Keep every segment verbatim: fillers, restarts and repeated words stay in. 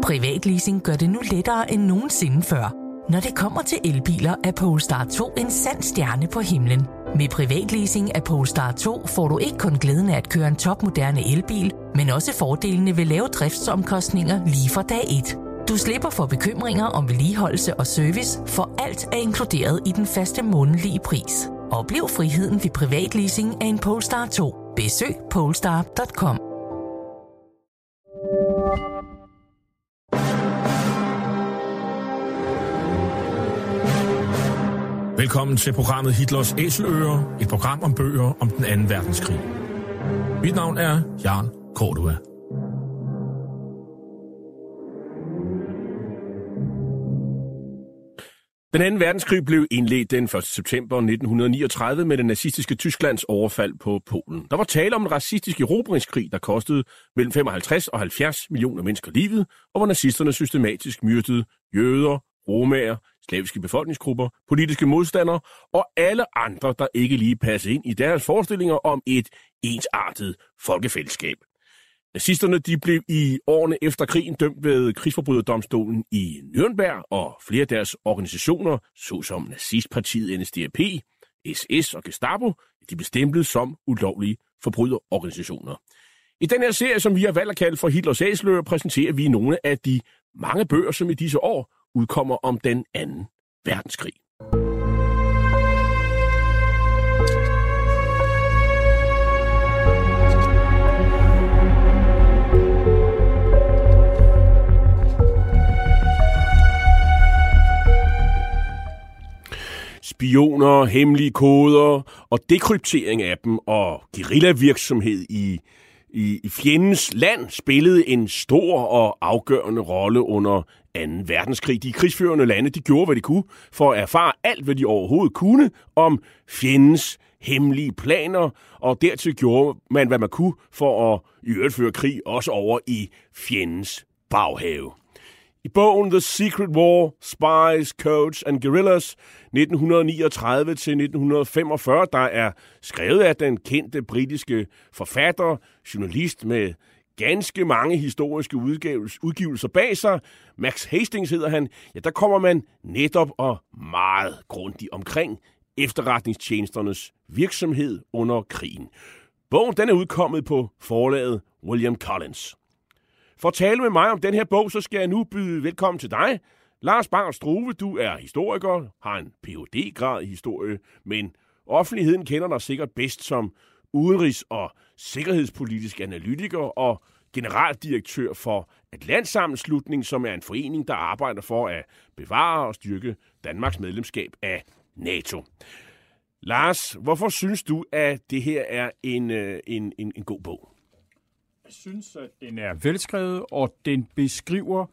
Privatleasing gør det nu lettere end nogensinde før. Når det kommer til elbiler, er Polestar to en sand stjerne på himlen. Med privatleasing af Polestar to får du ikke kun glæden af at køre en topmoderne elbil, men også fordelene ved lave driftsomkostninger lige fra dag et. Du slipper for bekymringer om vedligeholdelse og service, for alt er inkluderet i den faste månedlige pris. Oplev friheden ved privatleasing af en Polestar to. Besøg polestar punktum com. Velkommen til programmet Hitlers Æseløer, et program om bøger om den anden verdenskrig. Mit navn er Jarl Cordua. Den anden verdenskrig blev indledt den første september nitten niogtredive med det nazistiske Tysklands overfald på Polen. Der var tale om en racistisk erobringskrig, der kostede mellem femoghalvtreds og halvfjerds millioner mennesker livet, og hvor nazisterne systematisk myrdede jøder, romaer, slaviske befolkningsgrupper, politiske modstandere og alle andre, der ikke lige passede ind i deres forestillinger om et ensartet folkefællesskab. Nazisterne de blev i årene efter krigen dømt ved krigsforbryderdomstolen i Nürnberg, og flere af deres organisationer, såsom nazistpartiet N S D A P, S S og Gestapo, de blev stemplet som ulovlige forbryderorganisationer. I den her serie, som vi har valgt at kalde for Hitlers Æseløer, præsenterer vi nogle af de mange bøger, som i disse år udkommer om den anden verdenskrig. Spioner, hemmelige koder og dekryptering af dem og guerillavirksomhed i, i, i fjendens land spillede en stor og afgørende rolle under anden verdenskrig. De krigsførende lande de gjorde, hvad de kunne for at erfare alt, hvad de overhovedet kunne om fjendens hemmelige planer, og dertil gjorde man, hvad man kunne for at i øvrigt føre krig også over i fjendens baghave. I bogen The Secret War, Spies, Codes and Guerrillas nitten niogtredive til nitten femogfyrre, der er skrevet af den kendte britiske forfatter, journalist med ganske mange historiske udgivelser bag sig, Max Hastings hedder han, ja, der kommer man netop og meget grundigt omkring efterretningstjenesternes virksomhed under krigen. Bogen den er udkommet på forlaget William Collins. For at tale med mig om den her bog, så skal jeg nu byde velkommen til dig. Lars Bang Struve, du er historiker, har en P H D-grad i historie, men offentligheden kender dig sikkert bedst som udenrigs- og sikkerhedspolitisk analytiker og generaldirektør for Atlantsammenslutningen, som er en forening, der arbejder for at bevare og styrke Danmarks medlemskab af NATO. Lars, hvorfor synes du, at det her er en, en, en, en god bog? Jeg synes, at den er velskrevet, og den beskriver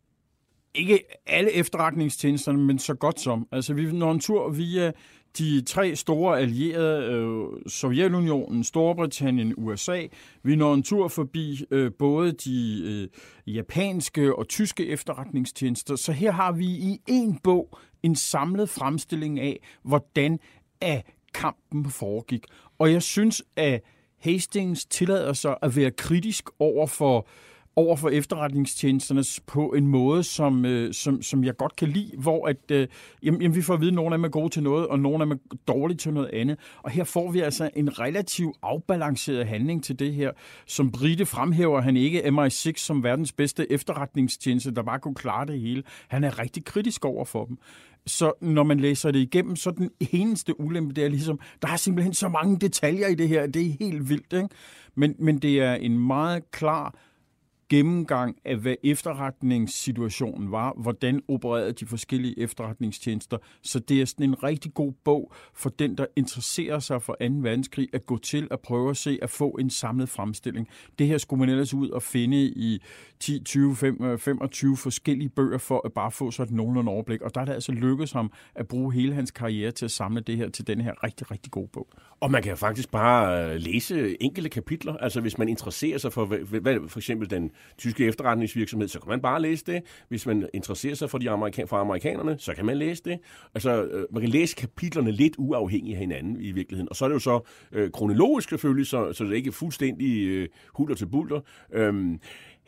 ikke alle efterretningstjenesterne, men så godt som. Altså, vi når en tur via de tre store allierede, øh, Sovjetunionen, Storbritannien, U S A. Vi når en tur forbi øh, både de øh, japanske og tyske efterretningstjenester. Så her har vi i en bog en samlet fremstilling af, hvordan af kampen foregik. Og jeg synes, at Hastings tillader sig at være kritisk over for, over for efterretningstjenesterne på en måde, som, øh, som, som jeg godt kan lide, hvor at, øh, jamen, jamen, vi får at vide, at nogle af dem er gode til noget, og nogle af dem er dårlige til noget andet. Og her får vi altså en relativt afbalanceret handling til det her. Som Brite fremhæver han ikke M I seks som verdens bedste efterretningstjeneste, der bare kunne klare det hele. Han er rigtig kritisk over for dem. Så når man læser det igennem, så den eneste ulempe, det er ligesom, der er simpelthen så mange detaljer i det her, det er helt vildt, ikke? Men, men det er en meget klar gennemgang af, hvad efterretningssituationen var, hvordan opererede de forskellige efterretningstjenester. Så det er sådan en rigtig god bog for den, der interesserer sig for anden verdenskrig, at gå til at prøve at se, at få en samlet fremstilling. Det her skulle man ellers ud og finde i ti, tyve, femogtyve forskellige bøger for at bare få sådan et nogenlunde overblik. Og der er det altså lykkedes ham at bruge hele hans karriere til at samle det her til den her rigtig, rigtig gode bog. Og man kan faktisk bare læse enkelte kapitler. Altså hvis man interesserer sig for hvad, for eksempel den tyske efterretningsvirksomhed, så kan man bare læse det. Hvis man interesserer sig for de amerikan- for amerikanerne, så kan man læse det. Altså man kan læse kapitlerne lidt uafhængigt af hinanden i virkeligheden. Og så er det jo så øh, kronologisk selvfølgelig, så, så det er ikke fuldstændig øh, hulter til bulter. Øhm,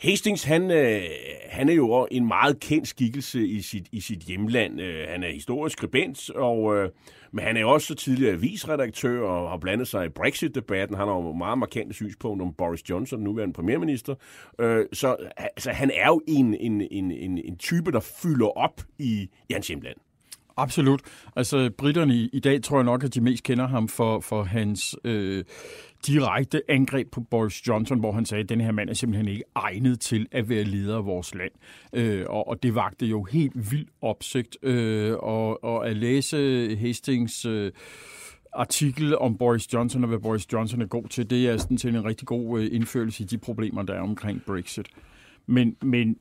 Hastings, han, øh, han er jo en meget kendt skikkelse i sit, i sit hjemland. Øh, han er historisk skribent, og, øh, men han er også tidligere avisredaktør og har blandet sig i Brexit-debatten. Han har jo meget markante synspunkt om Boris Johnson, nuværende premierminister. Øh, så altså, han er jo en, en, en, en, en type, der fylder op i, i hans hjemland. Absolut. Altså, britterne i, i dag tror jeg nok, at de mest kender ham for, for hans øh, direkte angreb på Boris Johnson, hvor han sagde, at den her mand er simpelthen ikke egnet til at være leder af vores land. Øh, og, og det vagte jo helt vildt opsigt. Øh, og, og at læse Hastings øh, artikel om Boris Johnson og hvad Boris Johnson er god til, det er sådan til en rigtig god øh, indførelse i de problemer, der er omkring Brexit. Men, men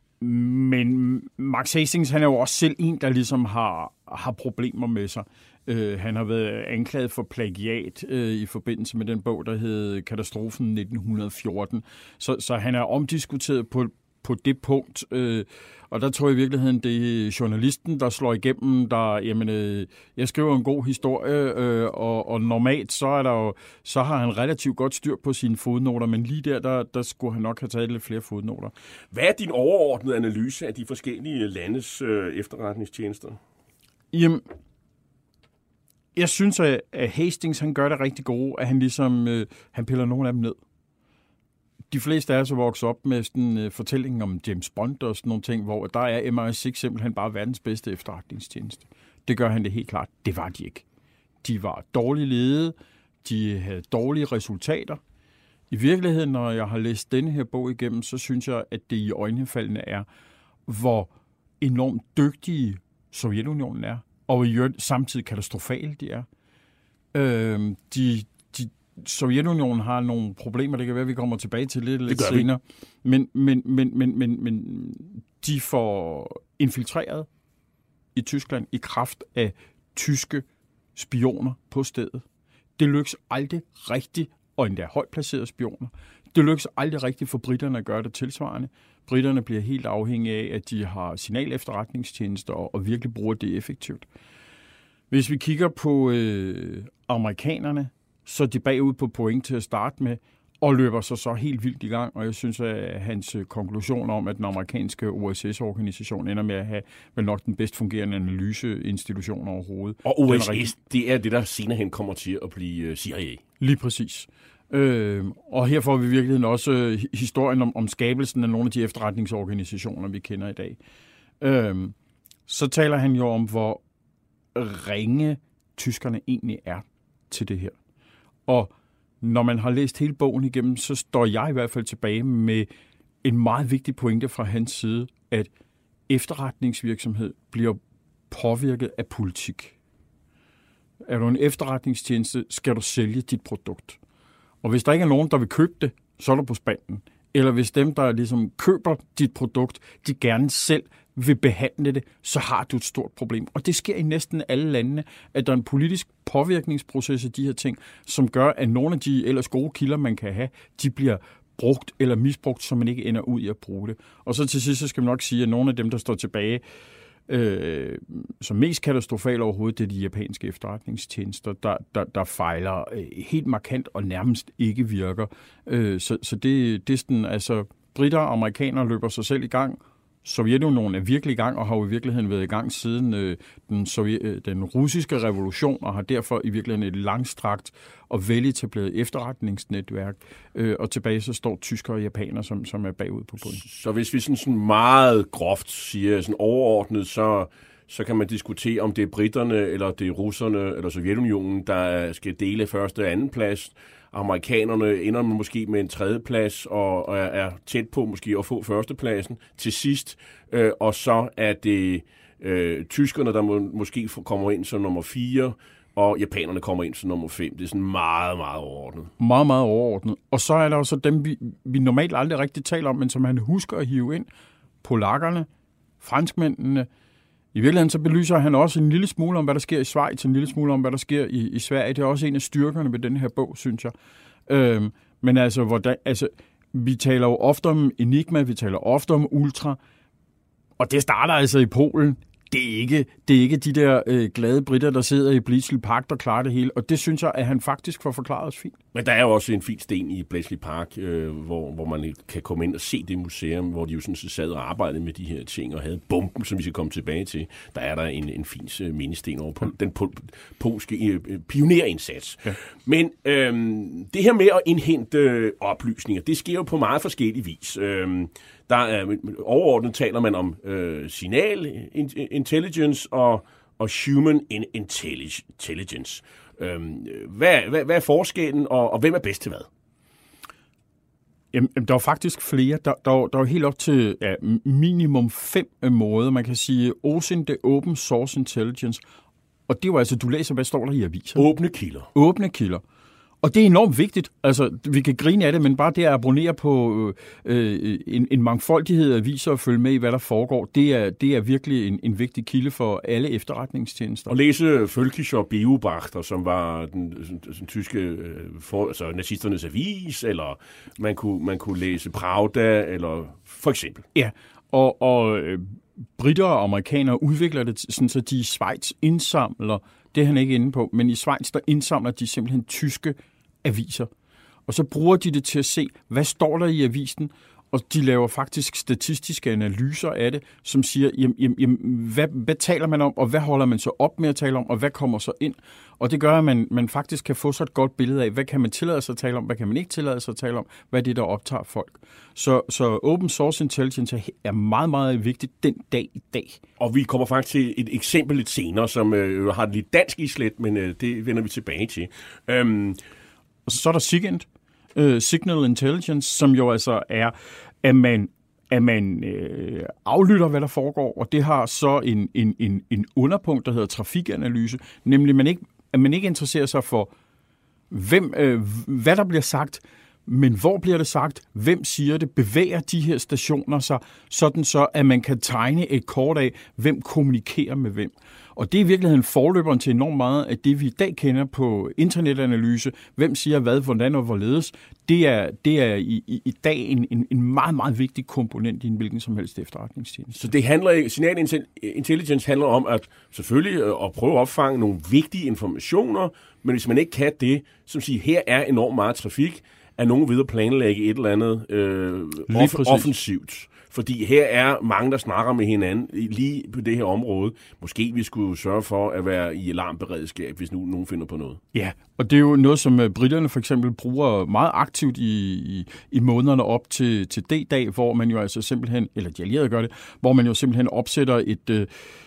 Men Max Hastings, han er jo også selv en, der ligesom har, har problemer med sig. Uh, han har været anklaget for plagiat uh, i forbindelse med den bog, der hed Katastrofen nitten fjorten. Så, så han er omdiskuteret på, på det punkt. Uh, og der tror jeg i virkeligheden, det er journalisten, der slår igennem, der, jamen, uh, jeg skriver en god historie, uh, og, og normalt så, er der jo, så har han relativt godt styr på sine fodnoter, men lige der, der, der skulle han nok have taget lidt flere fodnoter. Hvad er din overordnede analyse af de forskellige landes øh, efterretningstjenester? Jamen, jeg synes, at Hastings, han gør det rigtig gode, at han ligesom, øh, han piller nogle af dem ned. De fleste af os er vokset op med sådan en uh, fortælling om James Bond og sådan nogle ting, hvor der er M I seks simpelthen bare verdens bedste efterretningstjeneste. Det gør han det helt klart. Det var de ikke. De var dårligt ledet. De havde dårlige resultater. I virkeligheden, når jeg har læst denne her bog igennem, så synes jeg, at det i øjnefaldene er, hvor enormt dygtige Sovjetunionen er, og i øvrigt samtidig katastrofale de er. Øh, de Sovjetunionen har nogle problemer, det kan være, vi kommer tilbage til lidt, lidt senere. Men, men, men, men, men, men de får infiltreret i Tyskland i kraft af tyske spioner på stedet. Det lykkes aldrig rigtigt, og endda højt placerede spioner. Det lykkes aldrig rigtigt for britterne at gøre det tilsvarende. Britterne bliver helt afhængige af, at de har signalefterretningstjenester og, og virkelig bruger det effektivt. Hvis vi kigger på øh, amerikanerne, så er de bagud på point til at starte med, og løber sig så helt vildt i gang. Og jeg synes, at hans konklusion om, at den amerikanske O S S-organisation ender med at have vel nok den bedst fungerende analyseinstitution overhovedet. Og O S S, rigtig... det er det, der senere hen kommer til at blive C I A. Lige præcis. Øh, og her får vi i virkeligheden også historien om, om skabelsen af nogle af de efterretningsorganisationer, vi kender i dag. Øh, så taler han jo om, hvor ringe tyskerne egentlig er til det her. Og når man har læst hele bogen igennem, så står jeg i hvert fald tilbage med en meget vigtig pointe fra hans side, at efterretningsvirksomhed bliver påvirket af politik. Er du en efterretningstjeneste, skal du sælge dit produkt. Og hvis der ikke er nogen, der vil købe det, så er du på spanden. Eller hvis dem, der ligesom køber dit produkt, de gerne selv vil behandle det, så har du et stort problem. Og det sker i næsten alle landene, at der er en politisk påvirkningsproces af de her ting, som gør, at nogle af de ellers gode kilder, man kan have, de bliver brugt eller misbrugt, så man ikke ender ud i at bruge det. Og så til sidst, så skal man nok sige, at nogle af dem, der står tilbage, øh, som mest katastrofale overhovedet, det er de japanske efterretningstjenester, der, der, der fejler øh, helt markant og nærmest ikke virker. Øh, så så det, det er sådan, altså, britter og amerikanere løber sig selv i gang. Sovjetunionen er virkelig i gang, og har jo i virkeligheden været i gang siden øh, den, sovje- den russiske revolution, og har derfor i virkeligheden et langstrakt og veletableret efterretningsnetværk. Øh, og tilbage så står tyskere og japanere, som, som er bagud på bunden. Så hvis vi sådan, sådan meget groft siger, sådan overordnet, så, så kan man diskutere, om det er britterne, eller det er russerne, eller Sovjetunionen, der skal dele første og anden plads. Amerikanerne ender måske med en tredje plads og, og er tæt på måske at få førstepladsen til sidst. Øh, og så er det øh, tyskerne, der må, måske kommer ind som nummer fire, og japanerne kommer ind som nummer fem. Det er sådan meget, meget overordnet. Meget, meget overordnet. Og så er der også dem, vi, vi normalt aldrig rigtig taler om, men som han husker at hive ind. Polakkerne, franskmændene. I virkeligheden så belyser han også en lille smule om, hvad der sker i Schweiz, en lille smule om, hvad der sker i, i Sverige. Det er også en af styrkerne ved den her bog, synes jeg. Øhm, men altså, hvordan, altså, vi taler jo ofte om Enigma, vi taler ofte om Ultra, og det starter altså i Polen. Det er ikke, det er ikke de der øh, glade britter, der sidder i Bletchley Park, der klarer det hele, og det synes jeg, at han faktisk får forklaret os fint. Men der er jo også en fin sten i Bletchley Park, øh, hvor, hvor man kan komme ind og se det museum, hvor de jo sådan sad og arbejdede med de her ting, og havde bomben, som vi skal komme tilbage til. Der er der en, en fin uh, mindesten over på den pol- polske uh, pionerindsats. Ja. Men øh, det her med at indhente øh, oplysninger, det sker jo på meget forskellige vis. Øh, der er, overordnet taler man om øh, signal intelligence og, og human intelligence. Hvad, hvad, hvad er forskellen, og, og hvem er bedst til hvad? Jamen, der er faktisk flere. Der, der, der er helt op til ja, minimum fem måder. Man kan sige, O S I N, det er Open Source Intelligence. Og det er jo altså, du læser, hvad står der i aviser. Åbne kilder. Åbne kilder. Og det er enormt vigtigt. Altså, vi kan grine af det, men bare det at abonnere på øh, en, en mangfoldighed af aviser og følge med i, hvad der foregår, det er, det er virkelig en, en vigtig kilde for alle efterretningstjenester. Og læse Völkischer og Beobachter, som var den, den, den tyske, for, altså nazisternes avis, eller man kunne, man kunne læse Pravda, eller for eksempel. Ja, og, og øh, britter og amerikanere udvikler det sådan, så de i Schweiz indsamler, det er han ikke inde på, men i Schweiz, der indsamler de simpelthen tyske aviser. Og så bruger de det til at se, hvad står der i avisen, og de laver faktisk statistiske analyser af det, som siger, jamen, jamen, jamen, hvad, hvad taler man om, og hvad holder man så op med at tale om, og hvad kommer så ind? Og det gør, at man, man faktisk kan få så et godt billede af, hvad kan man tillade sig at tale om, hvad kan man ikke tillade sig at tale om, hvad er det, der optager folk. Så, så Open Source Intelligence er meget, meget vigtigt den dag i dag. Og vi kommer faktisk til et eksempel lidt senere, som øh, har et lidt dansk islet, men øh, det vender vi tilbage til. Øhm. Og så er der SIGINT, uh, Signal Intelligence, som jo altså er, at man, at man øh, aflytter, hvad der foregår, og det har så en, en, en, en underpunkt, der hedder trafikanalyse, nemlig man ikke, at man ikke interesserer sig for, hvem, øh, hvad der bliver sagt, men hvor bliver det sagt, hvem siger det, bevæger de her stationer sig, sådan så, at man kan tegne et kort af, hvem kommunikerer med hvem. Og det er i virkeligheden forløberen til enormt meget af det, vi i dag kender på internetanalyse. Hvem siger hvad, hvordan og hvorledes. Det er, det er i, i, i dag en, en, en meget, meget vigtig komponent i en hvilken som helst efterretningstjeneste. Så det handler, signal intelligence handler om at selvfølgelig at prøve at opfange nogle vigtige informationer, men hvis man ikke kan det, som siger, her er enormt meget trafik, er nogen ved at planlægge et eller andet øh, off- offensivt. Fordi her er mange, der snakker med hinanden lige på det her område. Måske vi skulle sørge for at være i alarmberedskab, hvis nu nogen finder på noget. Ja, og det er jo noget, som britterne for eksempel bruger meget aktivt i, i, i månederne op til, til D-dag, hvor man jo altså simpelthen, eller de allierede gør det, hvor man jo simpelthen opsætter et, øh,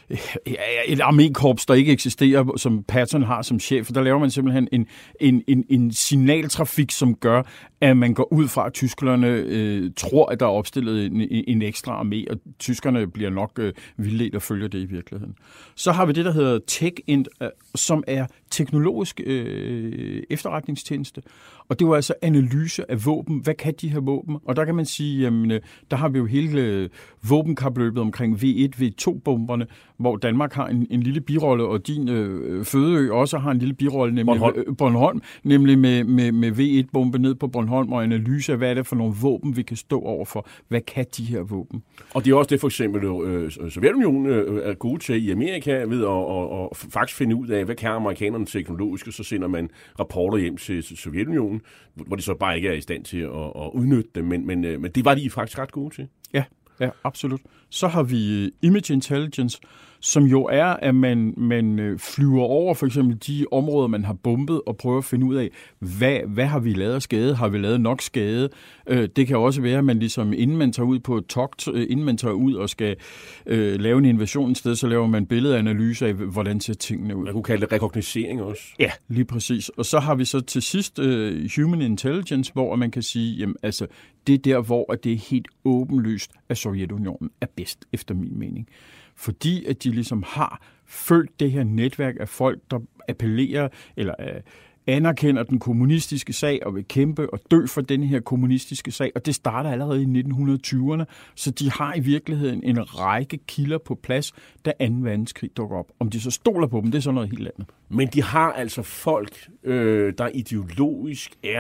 et armékorps, der ikke eksisterer, som Patton har som chef. Der laver man simpelthen en, en, en, en signaltrafik, som gør, at man går ud fra, at tyskerne øh, tror, at der er opstillet en, en ekstra armé, og tyskerne bliver nok øh, vildledt og følger det i virkeligheden. Så har vi det, der hedder TechInt, øh, som er teknologisk øh, efterretningstjeneste, og det var altså analyse af våben. Hvad kan de her våben? Og der kan man sige, jamen, øh, der har vi jo hele øh, våbenkapløbet omkring V et, V to-bomberne, hvor Danmark har en, en lille birolle, og din øh, fødeø også har en lille birolle, nemlig Bornholm, øh, Bornholm nemlig med, med, med V et-bombe ned på Bornholm, og analyse af, hvad er det for nogle våben, vi kan stå overfor. Hvad kan de her våben? Og det er også det, for eksempel øh, Sovjetunionen øh, er gode til i Amerika ved at og, og faktisk finde ud af, hvad kan amerikanerne teknologisk, og så sender man rapporter hjem til Sovjetunionen, hvor de så bare ikke er i stand til at, at udnytte dem, men, men, men det var de faktisk ret gode til. Ja, ja, absolut. Så har vi Image Intelligence, som jo er, at man, man flyver over for eksempel de områder, man har bombet, og prøver at finde ud af, hvad, hvad har vi lavet af skade? Har vi lavet nok skade? Det kan også være, at man ligesom, inden man tager ud på et togt, inden man tager ud og skal øh, lave en invasion et sted, så laver man billedanalyse af, hvordan ser tingene ud. Man kunne kalde det rekognoscering også. Ja, lige præcis. Og så har vi så til sidst uh, Human Intelligence, hvor man kan sige, jamen altså, det er der, hvor det er helt åbenlyst, at Sovjetunionen er bedst, efter min mening. Fordi at de ligesom har følt det her netværk af folk, der appellerer eller uh, anerkender den kommunistiske sag og vil kæmpe og dø for den her kommunistiske sag. Og det starter allerede i nitten tyverne, så de har i virkeligheden en række kilder på plads, da anden verdenskrig dukker op. Om de så stoler på dem, det er så noget helt andet. Men de har altså folk, øh, der ideologisk er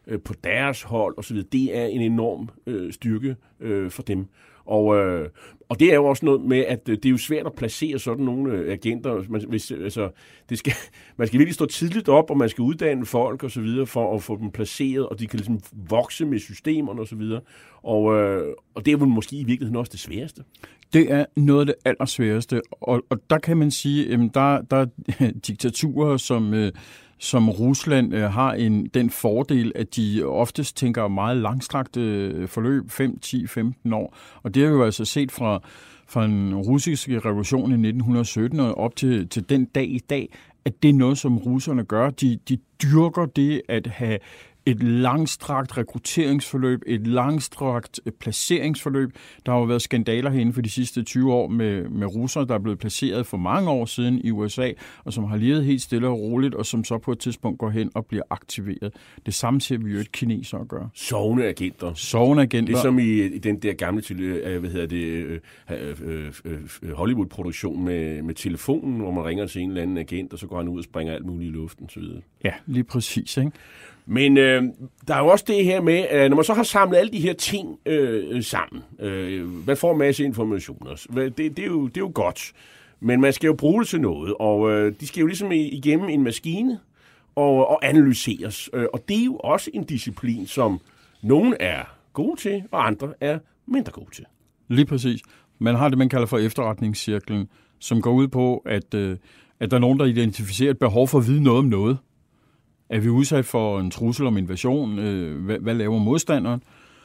øh, på deres hold osv., det er en enorm øh, styrke øh, for dem. Og, øh, og det er jo også noget med, at det er jo svært at placere sådan nogle øh, agenter. Man, hvis, altså, det skal, man skal virkelig stå tidligt op, og man skal uddanne folk og så videre for at få dem placeret, og de kan ligesom vokse med systemerne og så videre. Og, øh, og det er vel måske i virkeligheden også det sværeste. Det er noget af det allersværeste, og, og der kan man sige, at der, der er diktaturer, som... Øh, som Rusland øh, har en, den fordel, at de oftest tænker meget langstrakte øh, forløb, fem, ti, femten år. Og det er jo altså set fra, fra den russiske revolution i nitten sytten og op til, til den dag i dag, at det er noget, som russerne gør. De, de dyrker det at have et langstrakt rekrutteringsforløb, et langstrakt placeringsforløb. Der har jo været skandaler herinde for de sidste tyve år med, med russere, der er blevet placeret for mange år siden i U S A, og som har levet helt stille og roligt, og som så på et tidspunkt går hen og bliver aktiveret. Det samme ser vi jo et kineser gøre. Sovende agenter. Sovende agenter. Det er som i, i den der gamle til, hvad hedder det, øh, øh, øh, Hollywood-produktion med, med telefonen, hvor man ringer til en eller anden agent, og så går han ud og springer alt muligt i luften. Så videre. Ja, lige præcis, ikke? Men øh, der er jo også det her med, at når man så har samlet alle de her ting øh, sammen, øh, man får en masse informationer, det, det, er jo, det er jo godt, men man skal jo bruge det til noget, og øh, de skal jo ligesom igennem en maskine og, og analyseres. Øh, og det er jo også en disciplin, som nogen er gode til, og andre er mindre gode til. Lige præcis. Man har det, man kalder for efterretningscirklen, som går ud på, at, øh, at der er nogen, der identificerer et behov for at vide noget om noget. Er vi udsat for en trussel om invasion? Øh, hvad, hvad laver modstanderen?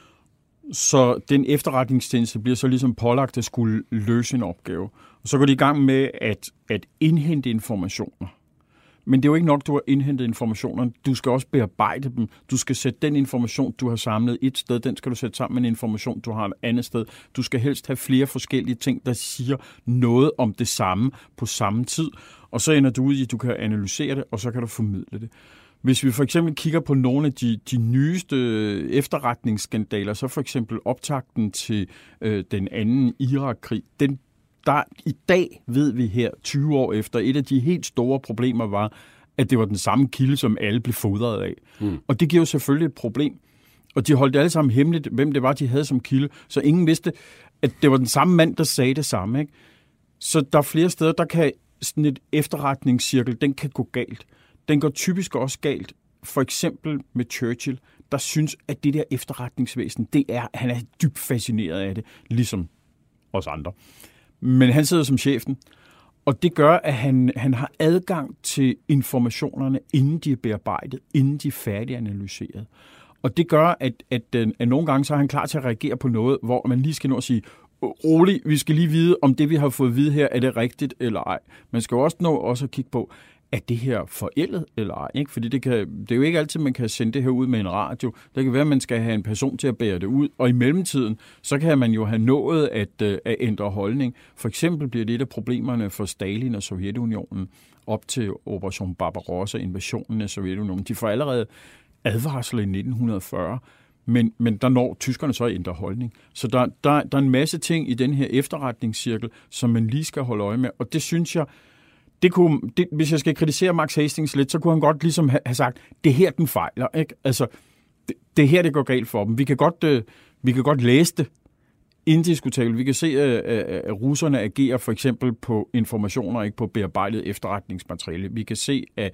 Så den efterretningstjeneste bliver så ligesom pålagt at skulle løse en opgave. Og så går de i gang med at, at indhente informationer. Men det er jo ikke nok, du har indhentet informationer. Du skal også bearbejde dem. Du skal sætte den information, du har samlet et sted, den skal du sætte sammen med en information, du har et andet sted. Du skal helst have flere forskellige ting, der siger noget om det samme på samme tid. Og så ender du ud i, at du kan analysere det, og så kan du formidle det. Hvis vi for eksempel kigger på nogle af de, de nyeste efterretningsskandaler, så for eksempel optakten til øh, den anden Irak-krig, den, der i dag ved vi her, tyve år efter, et af de helt store problemer var, at det var den samme kilde, som alle blev fodret af. Mm. Og det giver jo selvfølgelig et problem. Og de holdt alle sammen hemmeligt, hvem det var, de havde som kilde, så ingen vidste, at det var den samme mand, der sagde det samme. Ikke? Så der er flere steder, der kan sådan et efterretningscirkel, den kan gå galt. Den går typisk også galt, for eksempel med Churchill, der synes, at det der efterretningsvæsen, det er, han er dybt fascineret af det, ligesom os andre. Men han sidder som chefen, og det gør, at han, han har adgang til informationerne, inden de er bearbejdet, inden de er færdiganalyseret. Og det gør, at, at, at nogle gange så er han klar til at reagere på noget, hvor man lige skal nå at sige, rolig, vi skal lige vide, om det, vi har fået at vide her, er det rigtigt eller ej. Man skal jo også nå også at kigge på, er det her forældet eller ej? Ikke? Fordi det, kan, det er jo ikke altid, man kan sende det her ud med en radio. Det kan være, at man skal have en person til at bære det ud, og i mellemtiden, så kan man jo have nået at, at ændre holdning. For eksempel bliver det et af problemerne for Stalin og Sovjetunionen op til Operation Barbarossa, invasionen af Sovjetunionen. De får allerede advarsler i nitten fyrre, men, men der når tyskerne så at ændre holdning. Så der, der, der er en masse ting i den her efterretningscirkel, som man lige skal holde øje med, og det synes jeg, Det kunne, det, hvis jeg skal kritisere Max Hastings lidt, så kunne han godt ligesom have, have sagt, det er her, den fejler. Ikke? Altså, det, det er her, det går galt for dem. Vi kan godt, øh, vi kan godt læse det indiskutabelt. Vi kan se, at, at russerne agerer for eksempel på informationer, ikke på bearbejdet efterretningsmateriale. Vi kan se, at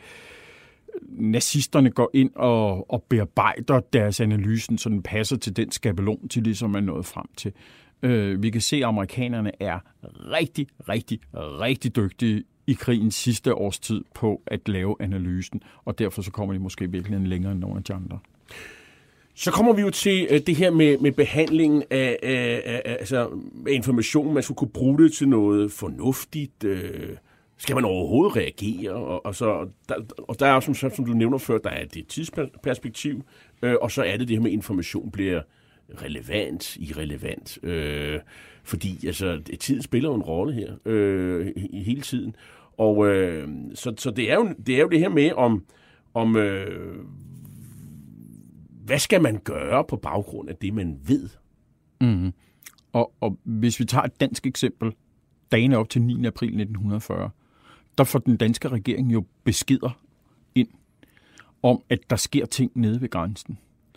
nazisterne går ind og, og bearbejder deres analysen, så den passer til den skabelon, til det, som man nået frem til. Øh, vi kan se, at amerikanerne er rigtig, rigtig, rigtig dygtige i krigens sidste års tid på at lave analysen, og derfor så kommer de måske virkelig længere end nogle af de andre. Så kommer vi jo til uh, det her med, med behandlingen af, af, af, af altså, information. Man skulle kunne bruge det til noget fornuftigt. Uh, skal man overhovedet reagere? Og, og, så, der, og der er også, som, som du nævner før, der er det tidsperspektiv, uh, og så er det det her med, information bliver relevant, irrelevant. Uh, fordi altså, tid spiller jo en rolle her uh, i hele tiden. Og øh, så, så det, er jo, det er jo det her med, om, om øh, hvad skal man gøre på baggrund af det, man ved? Mm-hmm. Og, og hvis vi tager et dansk eksempel, dagene op til niende april nitten fyrre, der får den danske regering jo beskeder ind om, at der sker ting nede ved grænsen.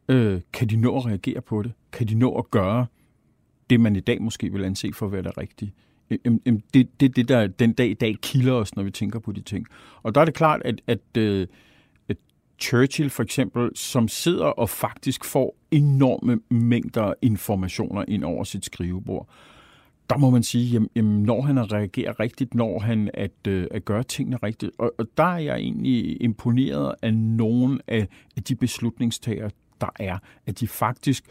Øh, kan de nå at reagere på det? Kan de nå at gøre det, man i dag måske vil anse for at være det rigtige? Det, det, det, det der den dag i dag kilder os, når vi tænker på de ting. Og der er det klart, at, at, at Churchill for eksempel, som sidder og faktisk får enorme mængder informationer ind over sit skrivebord, der må man sige, jamen, jamen, når han at reagere rigtigt, når han at, øh, at gøre tingene rigtigt. Og, og der er jeg egentlig imponeret af nogle af, af de beslutningstagere, der er, at de faktisk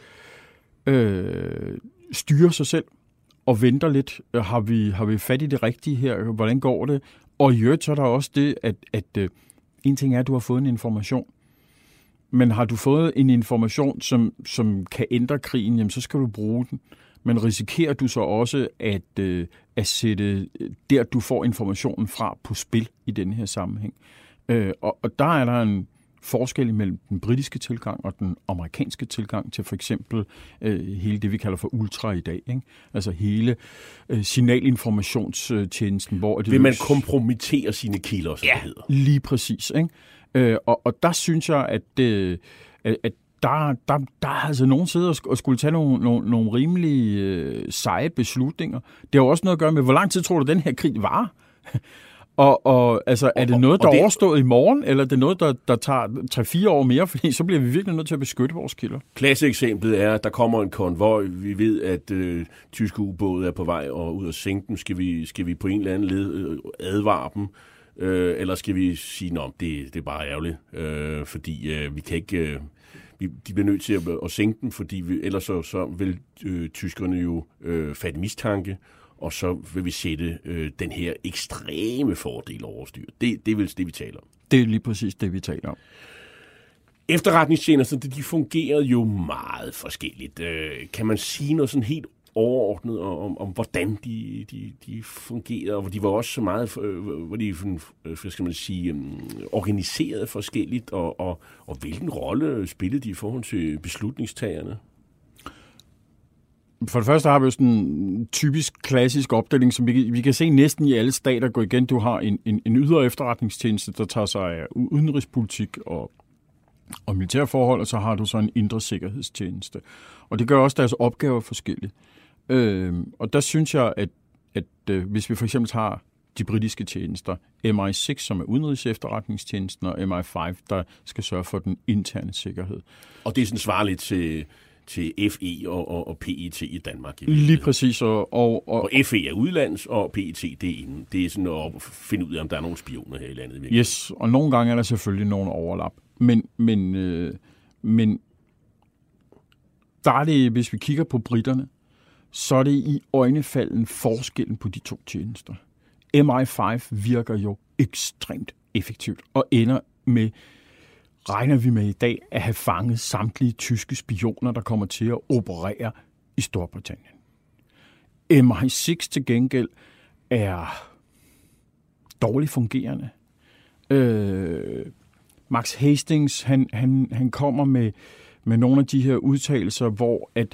øh, styrer sig selv og venter lidt. Har vi, har vi fat i det rigtige her? Hvordan går det? Og i øvrigt så er der også det, at, at øh, en ting er, at du har fået en information. Men har du fået en information, som, som kan ændre krigen, jamen, så skal du bruge den. Men risikerer du så også at, øh, at sætte der, du får informationen fra, på spil i denne her sammenhæng? Øh, og, og der er der en forskel mellem den britiske tilgang og den amerikanske tilgang til for eksempel øh, hele det, vi kalder for ultra i dag. Ikke? Altså hele øh, signalinformationstjenesten, hvor det vil man kompromittere sine kilder, som ja, det hedder. Lige præcis. Ikke? Øh, og, og der synes jeg, at, øh, at der, der, der er altså nogen sidder og skulle tage nogle, nogle, nogle rimelig øh, seje beslutninger. Det har jo også noget at gøre med, hvor lang tid tror du, den her krig varer? Og, og altså, er det noget, der er overstået i morgen, eller er det noget, der, der tager tre fire år mere? Fordi så bliver vi virkelig nødt til at beskytte vores kilder. Klasseeksemplet er, at der kommer en konvoj. Vi ved, at øh, tyske ubåde er på vej og ud og sænke dem. Skal vi, skal vi på en eller anden led øh, advare dem? Øh, eller skal vi sige, at det, det er bare ærgerligt, øh, fordi øh, vi kan ikke... Øh, vi, de bliver nødt til at, at sænke dem, fordi vi, ellers så, så vil øh, tyskerne jo øh, fatte mistanke, og så vil vi sætte øh, den her ekstreme fordel over styr. Det, det er vel det, vi taler om. Det er lige præcis det, vi taler om. Efterretningstjenester, de fungerede jo meget forskelligt. Øh, kan man sige noget sådan helt overordnet om, om hvordan de, de, de fungerede, og de var også så meget, hvor de hvad skal man sige, organiseret forskelligt, og, og, og hvilken rolle spillede de i forhold til beslutningstagerne? For det første har vi jo sådan en typisk klassisk opdeling, som vi, vi kan se næsten i alle stater gå igen. Du har en, en, en ydre efterretningstjeneste, der tager sig af udenrigspolitik og, og militærforhold, og så har du så en indre sikkerhedstjeneste. Og det gør også deres opgaver forskellige. Øh, og der synes jeg, at, at øh, hvis vi for eksempel har de britiske tjenester, M I seks, som er udenrigs efterretningstjenesten, og M I fem, der skal sørge for den interne sikkerhed. Og det er sådan svarligt til... til F E og, og, og P E T i Danmark. I Lige præcis. Og, og, og, og F E er udlands, og P E T det er inden. Det er sådan at finde ud af, om der er nogle spioner her i landet. Yes, og nogle gange er der selvfølgelig nogle overlap. Men, men, øh, men der er det, hvis vi kigger på britterne, så er det i øjnefalden forskellen på de to tjenester. M I fem virker jo ekstremt effektivt og ender med, regner vi med i dag, at have fanget samtlige tyske spioner, der kommer til at operere i Storbritannien. M I seks til gengæld er dårligt fungerende. Øh, Max Hastings, han, han, han kommer med, med nogle af de her udtalelser, hvor at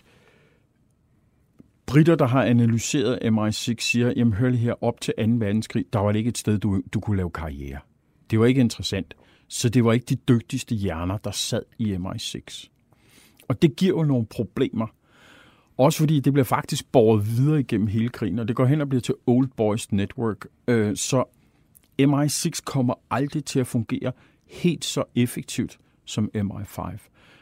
britter, der har analyseret M I seks, siger, jamen hør lige her, op til anden verdenskrig, der var det ikke et sted, du, du kunne lave karriere. Det var ikke interessant. Så det var ikke de dygtigste hjerner, der sad i M I seks. Og det giver jo nogle problemer. Også fordi det bliver faktisk båret videre igennem hele krigen, og det går hen og bliver til Old Boys Network. Så M I seks kommer aldrig til at fungere helt så effektivt som M I fem.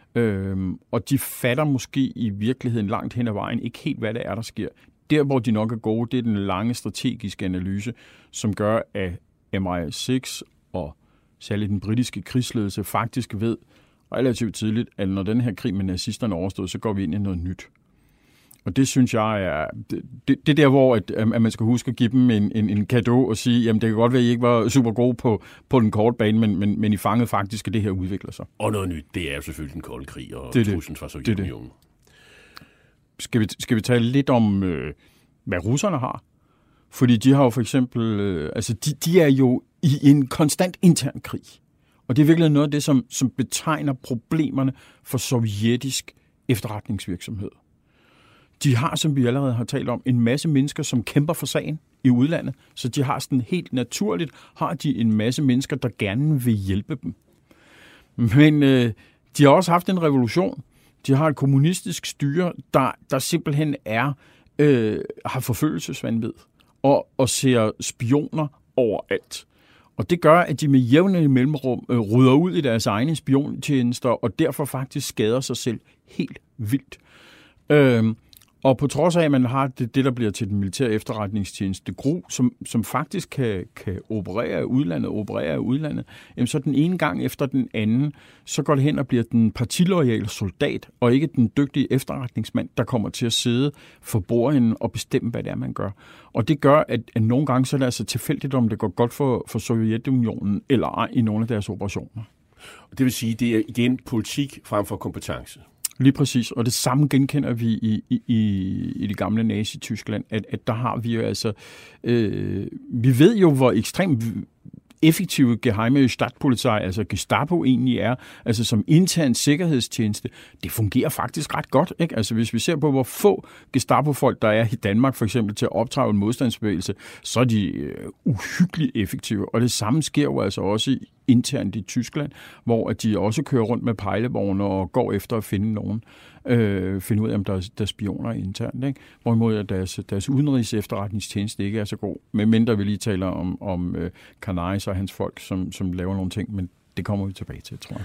Og de fatter måske i virkeligheden langt hen ad vejen ikke helt, hvad det er, der sker. Der, hvor de nok er gode, det er den lange strategiske analyse, som gør, at M I seks og særligt den britiske krigsledelse faktisk ved relativt tidligt, at når den her krig med nazisterne overstået, så går vi ind i noget nyt. Og det synes jeg er... Det, det, det der, hvor at, at man skal huske at give dem en, en, en cadeau og sige, jamen det kan godt være, at I ikke var super gode på, på den korte bane, men, men, men I fangede faktisk, at det her udvikler sig. Og noget nyt, det er jo selvfølgelig den kolde krig og truslen fra Sovjetunionen. Skal vi, skal vi tale lidt om, øh, hvad russerne har? Fordi de har jo for eksempel... Øh, altså, de, de er jo i en konstant intern krig. Og det er virkelig noget af det, som, som betegner problemerne for sovjetisk efterretningsvirksomhed. De har, som vi allerede har talt om, en masse mennesker, som kæmper for sagen i udlandet. Så de har sådan helt naturligt, har de en masse mennesker, der gerne vil hjælpe dem. Men øh, de har også haft en revolution, De har et kommunistisk styre, der, der simpelthen er, øh, har forfølgelsesvanvid og, og ser spioner overalt. Og det gør, at de med jævne mellemrum øh, rydder ud i deres egne spiontjenester, og derfor faktisk skader sig selv helt vildt. Øh, Og på trods af, at man har det, det der bliver til den militære efterretningstjeneste, G R U, som, som faktisk kan, kan operere i udlandet, operere i udlandet, jamen så den ene gang efter den anden, så går det hen og bliver den partiloyale soldat, og ikke den dygtige efterretningsmand, der kommer til at sidde for bordenden og bestemme, hvad det er, man gør. Og det gør, at, at nogle gange så er det altså tilfældigt, om det går godt for, for Sovjetunionen eller ej i nogle af deres operationer. Det vil sige, det er igen politik frem for kompetence. Lige præcis, og det samme genkender vi i, i, i det gamle Nazi-Tyskland, at, at der har vi jo altså, øh, vi ved jo, hvor ekstremt effektive geheime Stadtpolizei, altså Gestapo egentlig er, altså som intern sikkerhedstjeneste, det fungerer faktisk ret godt, ikke? Altså hvis vi ser på, hvor få Gestapo-folk der er i Danmark, for eksempel til at optrage en modstandsbevægelse, så er de øh, uhyggeligt effektive, og det samme sker jo altså også internt i Tyskland, hvor at de også kører rundt med pejlevogne og går efter at finde nogen, øh, finde ud af, om der er, der er spioner internt, ikke? Hvorimod deres, deres udenrigs efterretningstjeneste ikke er så god, medmindre vi lige taler om, om øh, Canaris og hans folk, som, som laver nogle ting, men det kommer vi tilbage til, tror jeg.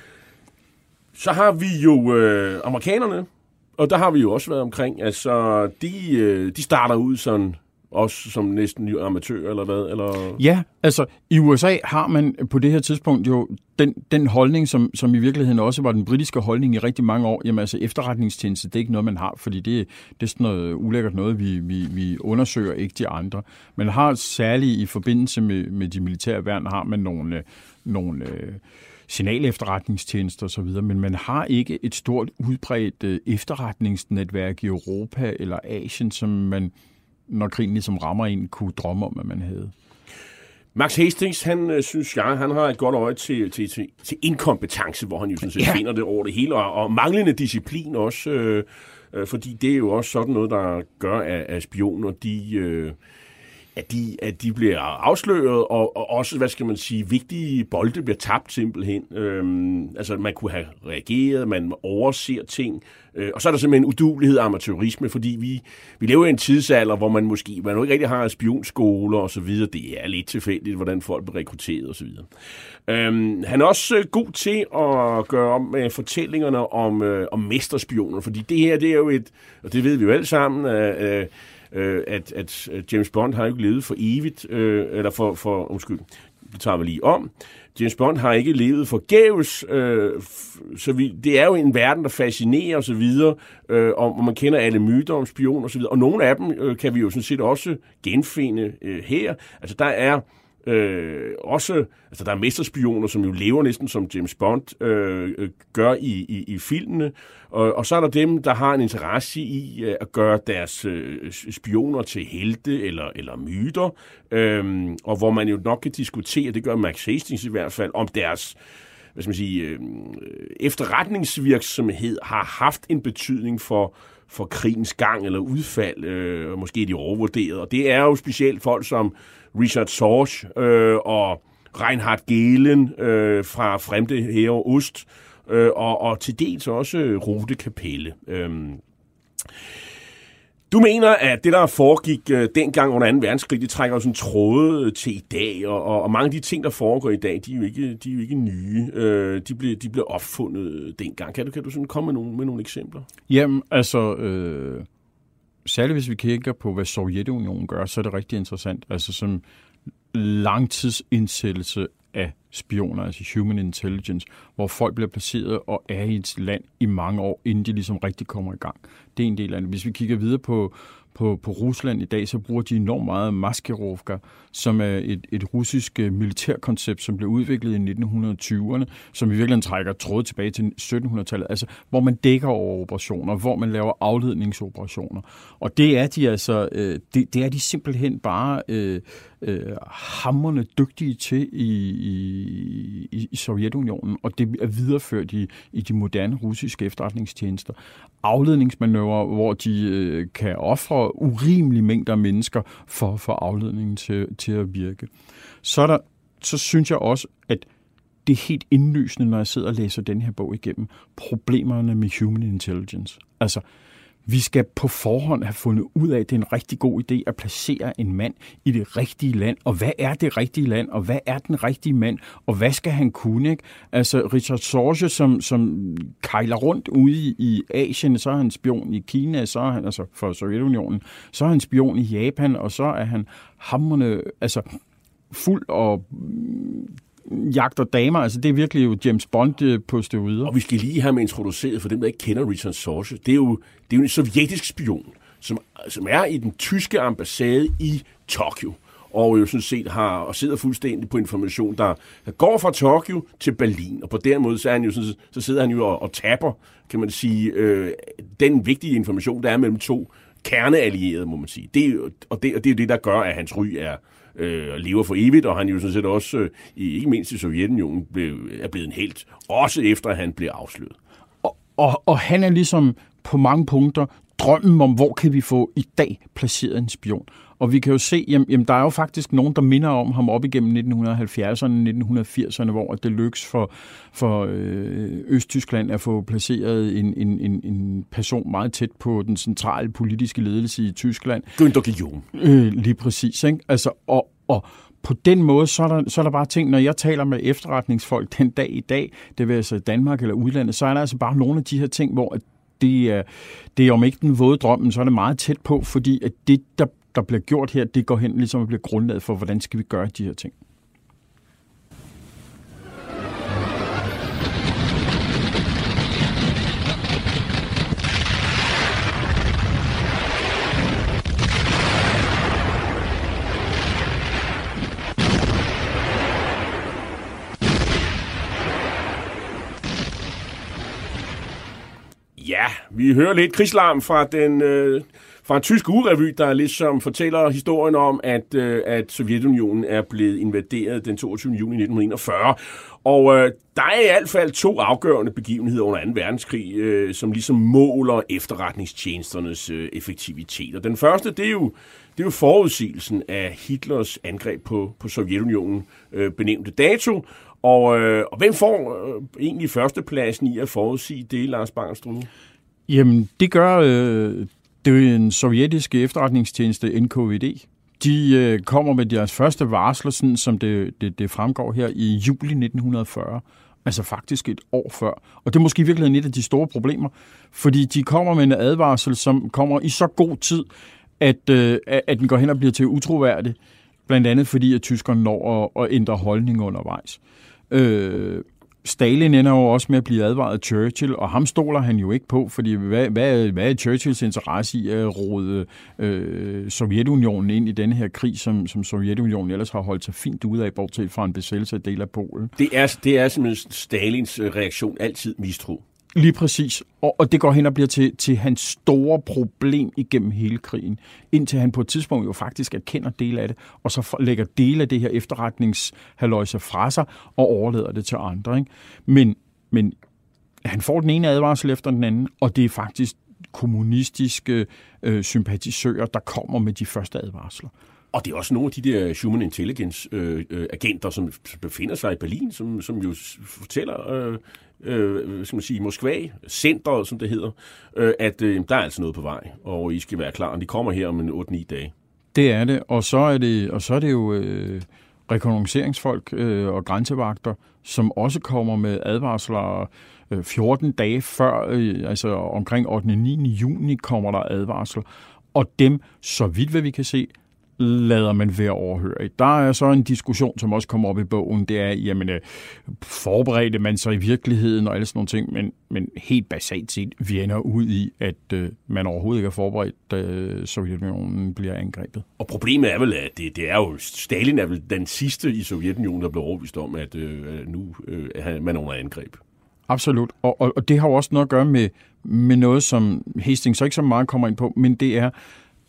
Så har vi jo øh, amerikanerne, og der har vi jo også været omkring, altså de, øh, de starter ud sådan, også som næsten amatør, eller hvad? Eller? Ja, altså i U S A har man på det her tidspunkt jo den, den holdning, som, som i virkeligheden også var den britiske holdning i rigtig mange år. Jamen altså efterretningstjeneste, det er ikke noget, man har, fordi det, det er sådan noget ulækkert noget, vi, vi, vi undersøger ikke de andre. Man har særligt i forbindelse med, med de militære værn, har man nogle, nogle øh, signalefterretningstjenester og så videre, men man har ikke et stort udbredt øh, efterretningsnetværk i Europa eller Asien, som man, når krigen ligesom rammer en, kunne drømme om, at man havde. Max Hastings, han synes jeg, han har et godt øje til, til, til, til inkompetence, hvor han jo sådan set ja. finder det over det hele, og, og manglende disciplin også, øh, øh, fordi det er jo også sådan noget, der gør, at, at spioner, de, øh, at, de, at de bliver afsløret, og, og også, hvad skal man sige, vigtige bolde bliver tabt simpelthen. Øhm, altså, man kunne have reageret, man overser ting, øh, og så er der simpelthen uduelighed og amatørisme, fordi vi, vi lever i en tidsalder, hvor man måske man ikke rigtig har spionskoler og så videre. Det er lidt tilfældigt, hvordan folk bliver rekrutteret og så videre. Øhm, han er også god til at gøre om med fortællingerne om, øh, om mesterspioner, fordi det her, det er jo et, og det ved vi jo alle sammen, øh, øh, at, at James Bond har jo ikke levet for evigt, øh, eller for, for, undskyld, det tager vi lige om. James Bond har ikke levet forgæves, øh, så vi, det er jo en verden, der fascinerer og så videre, øh, og man kender alle myter om spioner og så videre, og nogle af dem øh, kan vi jo sådan set også genfinde øh, her. Altså der er øh, også, altså der er mesterspioner, som jo lever næsten som James Bond øh, øh, gør i, i, i filmene, og, og så er der dem, der har en interesse i øh, at gøre deres øh, spioner til helte eller, eller myter, øh, og hvor man jo nok kan diskutere, det gør Max Hastings i hvert fald, om deres hvad skal man sige, øh, efterretningsvirksomhed har haft en betydning for for krigens gang eller udfald, øh, måske de overvurderet. Og det er jo specielt folk som Richard Sorge øh, og Reinhard Gehlen øh, fra Fremde Heer Ost, øh, og, og til dels også Rute Kapelle. Øh. Du mener, at det, der foregik øh, dengang under anden verdenskrig, det trækker sådan tråde til i dag, og, og, og mange af de ting, der foregår i dag, de er jo ikke, de er jo ikke nye. Øh, de, blev, de blev opfundet dengang. Kan du, kan du sådan komme med nogle, med nogle eksempler? Jamen, altså, øh, særligt hvis vi kigger på, hvad Sovjetunionen gør, så er det rigtig interessant. Altså som langtidsindsættelse af spioner, altså human intelligence, hvor folk bliver placeret og er i et land i mange år, inden de ligesom rigtig kommer i gang. Det er en del af det. Hvis vi kigger videre på, på, på Rusland i dag, så bruger de enormt meget Maskerovka, som er et, et russisk militærkoncept, som blev udviklet i nitten tyverne, som i virkeligheden trækker tråd tilbage til syttenhundredetallet, altså hvor man dækker over operationer, hvor man laver afledningsoperationer. Og det er de altså, øh, det, det er de simpelthen bare øh, øh, hamrende dygtige til i, i, i Sovjetunionen, og det er videreført i, i de moderne russiske efterretningstjenester. Afledningsmanøvrer, hvor de øh, kan ofre urimelige mængder af mennesker for, for afledningen til, til at virke. Så, der, så synes jeg også, at det er helt indlysende, når jeg sidder og læser den her bog igennem, problemerne med human intelligence. Altså, vi skal på forhånd have fundet ud af, at det er en rigtig god idé at placere en mand i det rigtige land. Og hvad er det rigtige land? Og hvad er den rigtige mand? Og hvad skal han kunne? Ikke? Altså Richard Sorge, som, som kejler rundt ude i, i Asien, så er han spion i Kina, så er han, altså for Sovjetunionen, så er han spion i Japan, og så er han hamrende, altså fuld og jagter damer. Altså, det er virkelig jo James Bond på steroider. Og vi skal lige have med introduceret, for dem, der ikke kender Richard Sorge, det er jo, det er jo en sovjetisk spion, som, som er i den tyske ambassade i Tokyo. Og jo sådan set har, og sidder fuldstændig på information, der, der går fra Tokyo til Berlin. Og på den måde, så, er han jo sådan, så sidder han jo og, og tapper, kan man sige, øh, den vigtige information, der er mellem to kerneallierede, må man sige. Det, og, det, og det er jo det, der gør, at hans ry er øh, lever for evigt, og han jo sådan set også, øh, ikke mindst i Sovjetunionen, blev, er blevet en helt, også efter at han blev afsløret. Og, og, og han er ligesom på mange punkter drømmen om, hvor kan vi få i dag placeret en spion. Og vi kan jo se, jamen, jamen der er jo faktisk nogen, der minder om ham op igennem nitten halvfjerdserne, nitten firserne, hvor det lykkes for, for øh, Østtyskland at få placeret en, en, en, en person meget tæt på den centrale politiske ledelse i Tyskland. Günther Guillaume. Øh, lige præcis, ikke? Altså, og, og på den måde, så er, der, så er der bare ting, når jeg taler med efterretningsfolk den dag i dag, det vil altså Danmark eller udlandet, så er der altså bare nogle af de her ting, hvor det er, det er om ikke den våde drømmen, så er det meget tæt på, fordi at det, der der bliver gjort her, det går hen ligesom at blive grundlaget for, hvordan skal vi gøre de her ting. Ja, vi hører lidt krigslarm fra den... Øh Fra en tysk ugerevy, der ligesom fortæller historien om, at, øh, at Sovjetunionen er blevet invaderet den toogtyvende juni nitten enogfyrre. Og øh, der er i hvert fald to afgørende begivenheder under anden verdenskrig, øh, som ligesom måler efterretningstjenesternes øh, effektivitet. Og den første, det er jo, det er jo forudsigelsen af Hitlers angreb på, på Sovjetunionen, øh, benævnte dato. Og, øh, og hvem får øh, egentlig førstepladsen i at forudsige det, Lars Bangstrup? Jamen, det gør... Øh Det er jo en sovjetiske efterretningstjeneste, N K V D. De øh, kommer med deres første varsler, sådan som det, det, det fremgår her i juli nitten fyrre. Altså faktisk et år før. Og det er måske virkelig et af de store problemer, fordi de kommer med en advarsel, som kommer i så god tid, at, øh, at den går hen og bliver til utroværdig. Blandt andet fordi, at tyskerne når at, at ændre holdning undervejs. Øh, Stalin ender jo også med at blive advaret af Churchill, og ham stoler han jo ikke på, fordi hvad, hvad, hvad er Churchills interesse i at råde øh, Sovjetunionen ind i denne her krig, som, som Sovjetunionen ellers har holdt sig fint ud af, bortset fra en besættelse af del af Polen? Det er, det er simpelthen Stalins reaktion, altid mistro. Lige præcis, og, og det går hen og bliver til, til hans store problem igennem hele krigen, indtil han på et tidspunkt jo faktisk erkender dele af det, og så lægger dele af det her efterretningshalløjse fra sig og overlader det til andre. Ikke? Men, men han får den ene advarsel efter den anden, og det er faktisk kommunistiske øh, sympatisører, der kommer med de første advarsler. Og det er også nogle af de der human intelligence-agenter, øh, som befinder sig i Berlin, som, som jo fortæller... Øh Øh, skal man sige, Moskva, centret, som det hedder, øh, at øh, der er altså noget på vej, og I skal være klar. De kommer her om en otte ni dage. Det er det, og så er det, og så er det jo øh, rekognosceringsfolk øh, og grænsevagter, som også kommer med advarsler øh, fjorten dage før, øh, altså omkring ottende og niende juni kommer der advarsler, og dem, så vidt hvad vi kan se, lader man være overhøre. Der er så en diskussion, som også kommer op i bogen, det er, jamen, forberedte man sig i virkeligheden og alle sådan nogle ting, men, men helt basalt set, vi ender ud i, at øh, man overhovedet ikke er forberedt, da Sovjetunionen bliver angrebet. Og problemet er vel, at det, det er jo, Stalin er vel den sidste i Sovjetunionen, der blev overbevist om, at øh, nu øh, er man under angreb. Absolut, og, og, og det har jo også noget at gøre med, med noget, som Hastings så ikke så meget kommer ind på, men det er,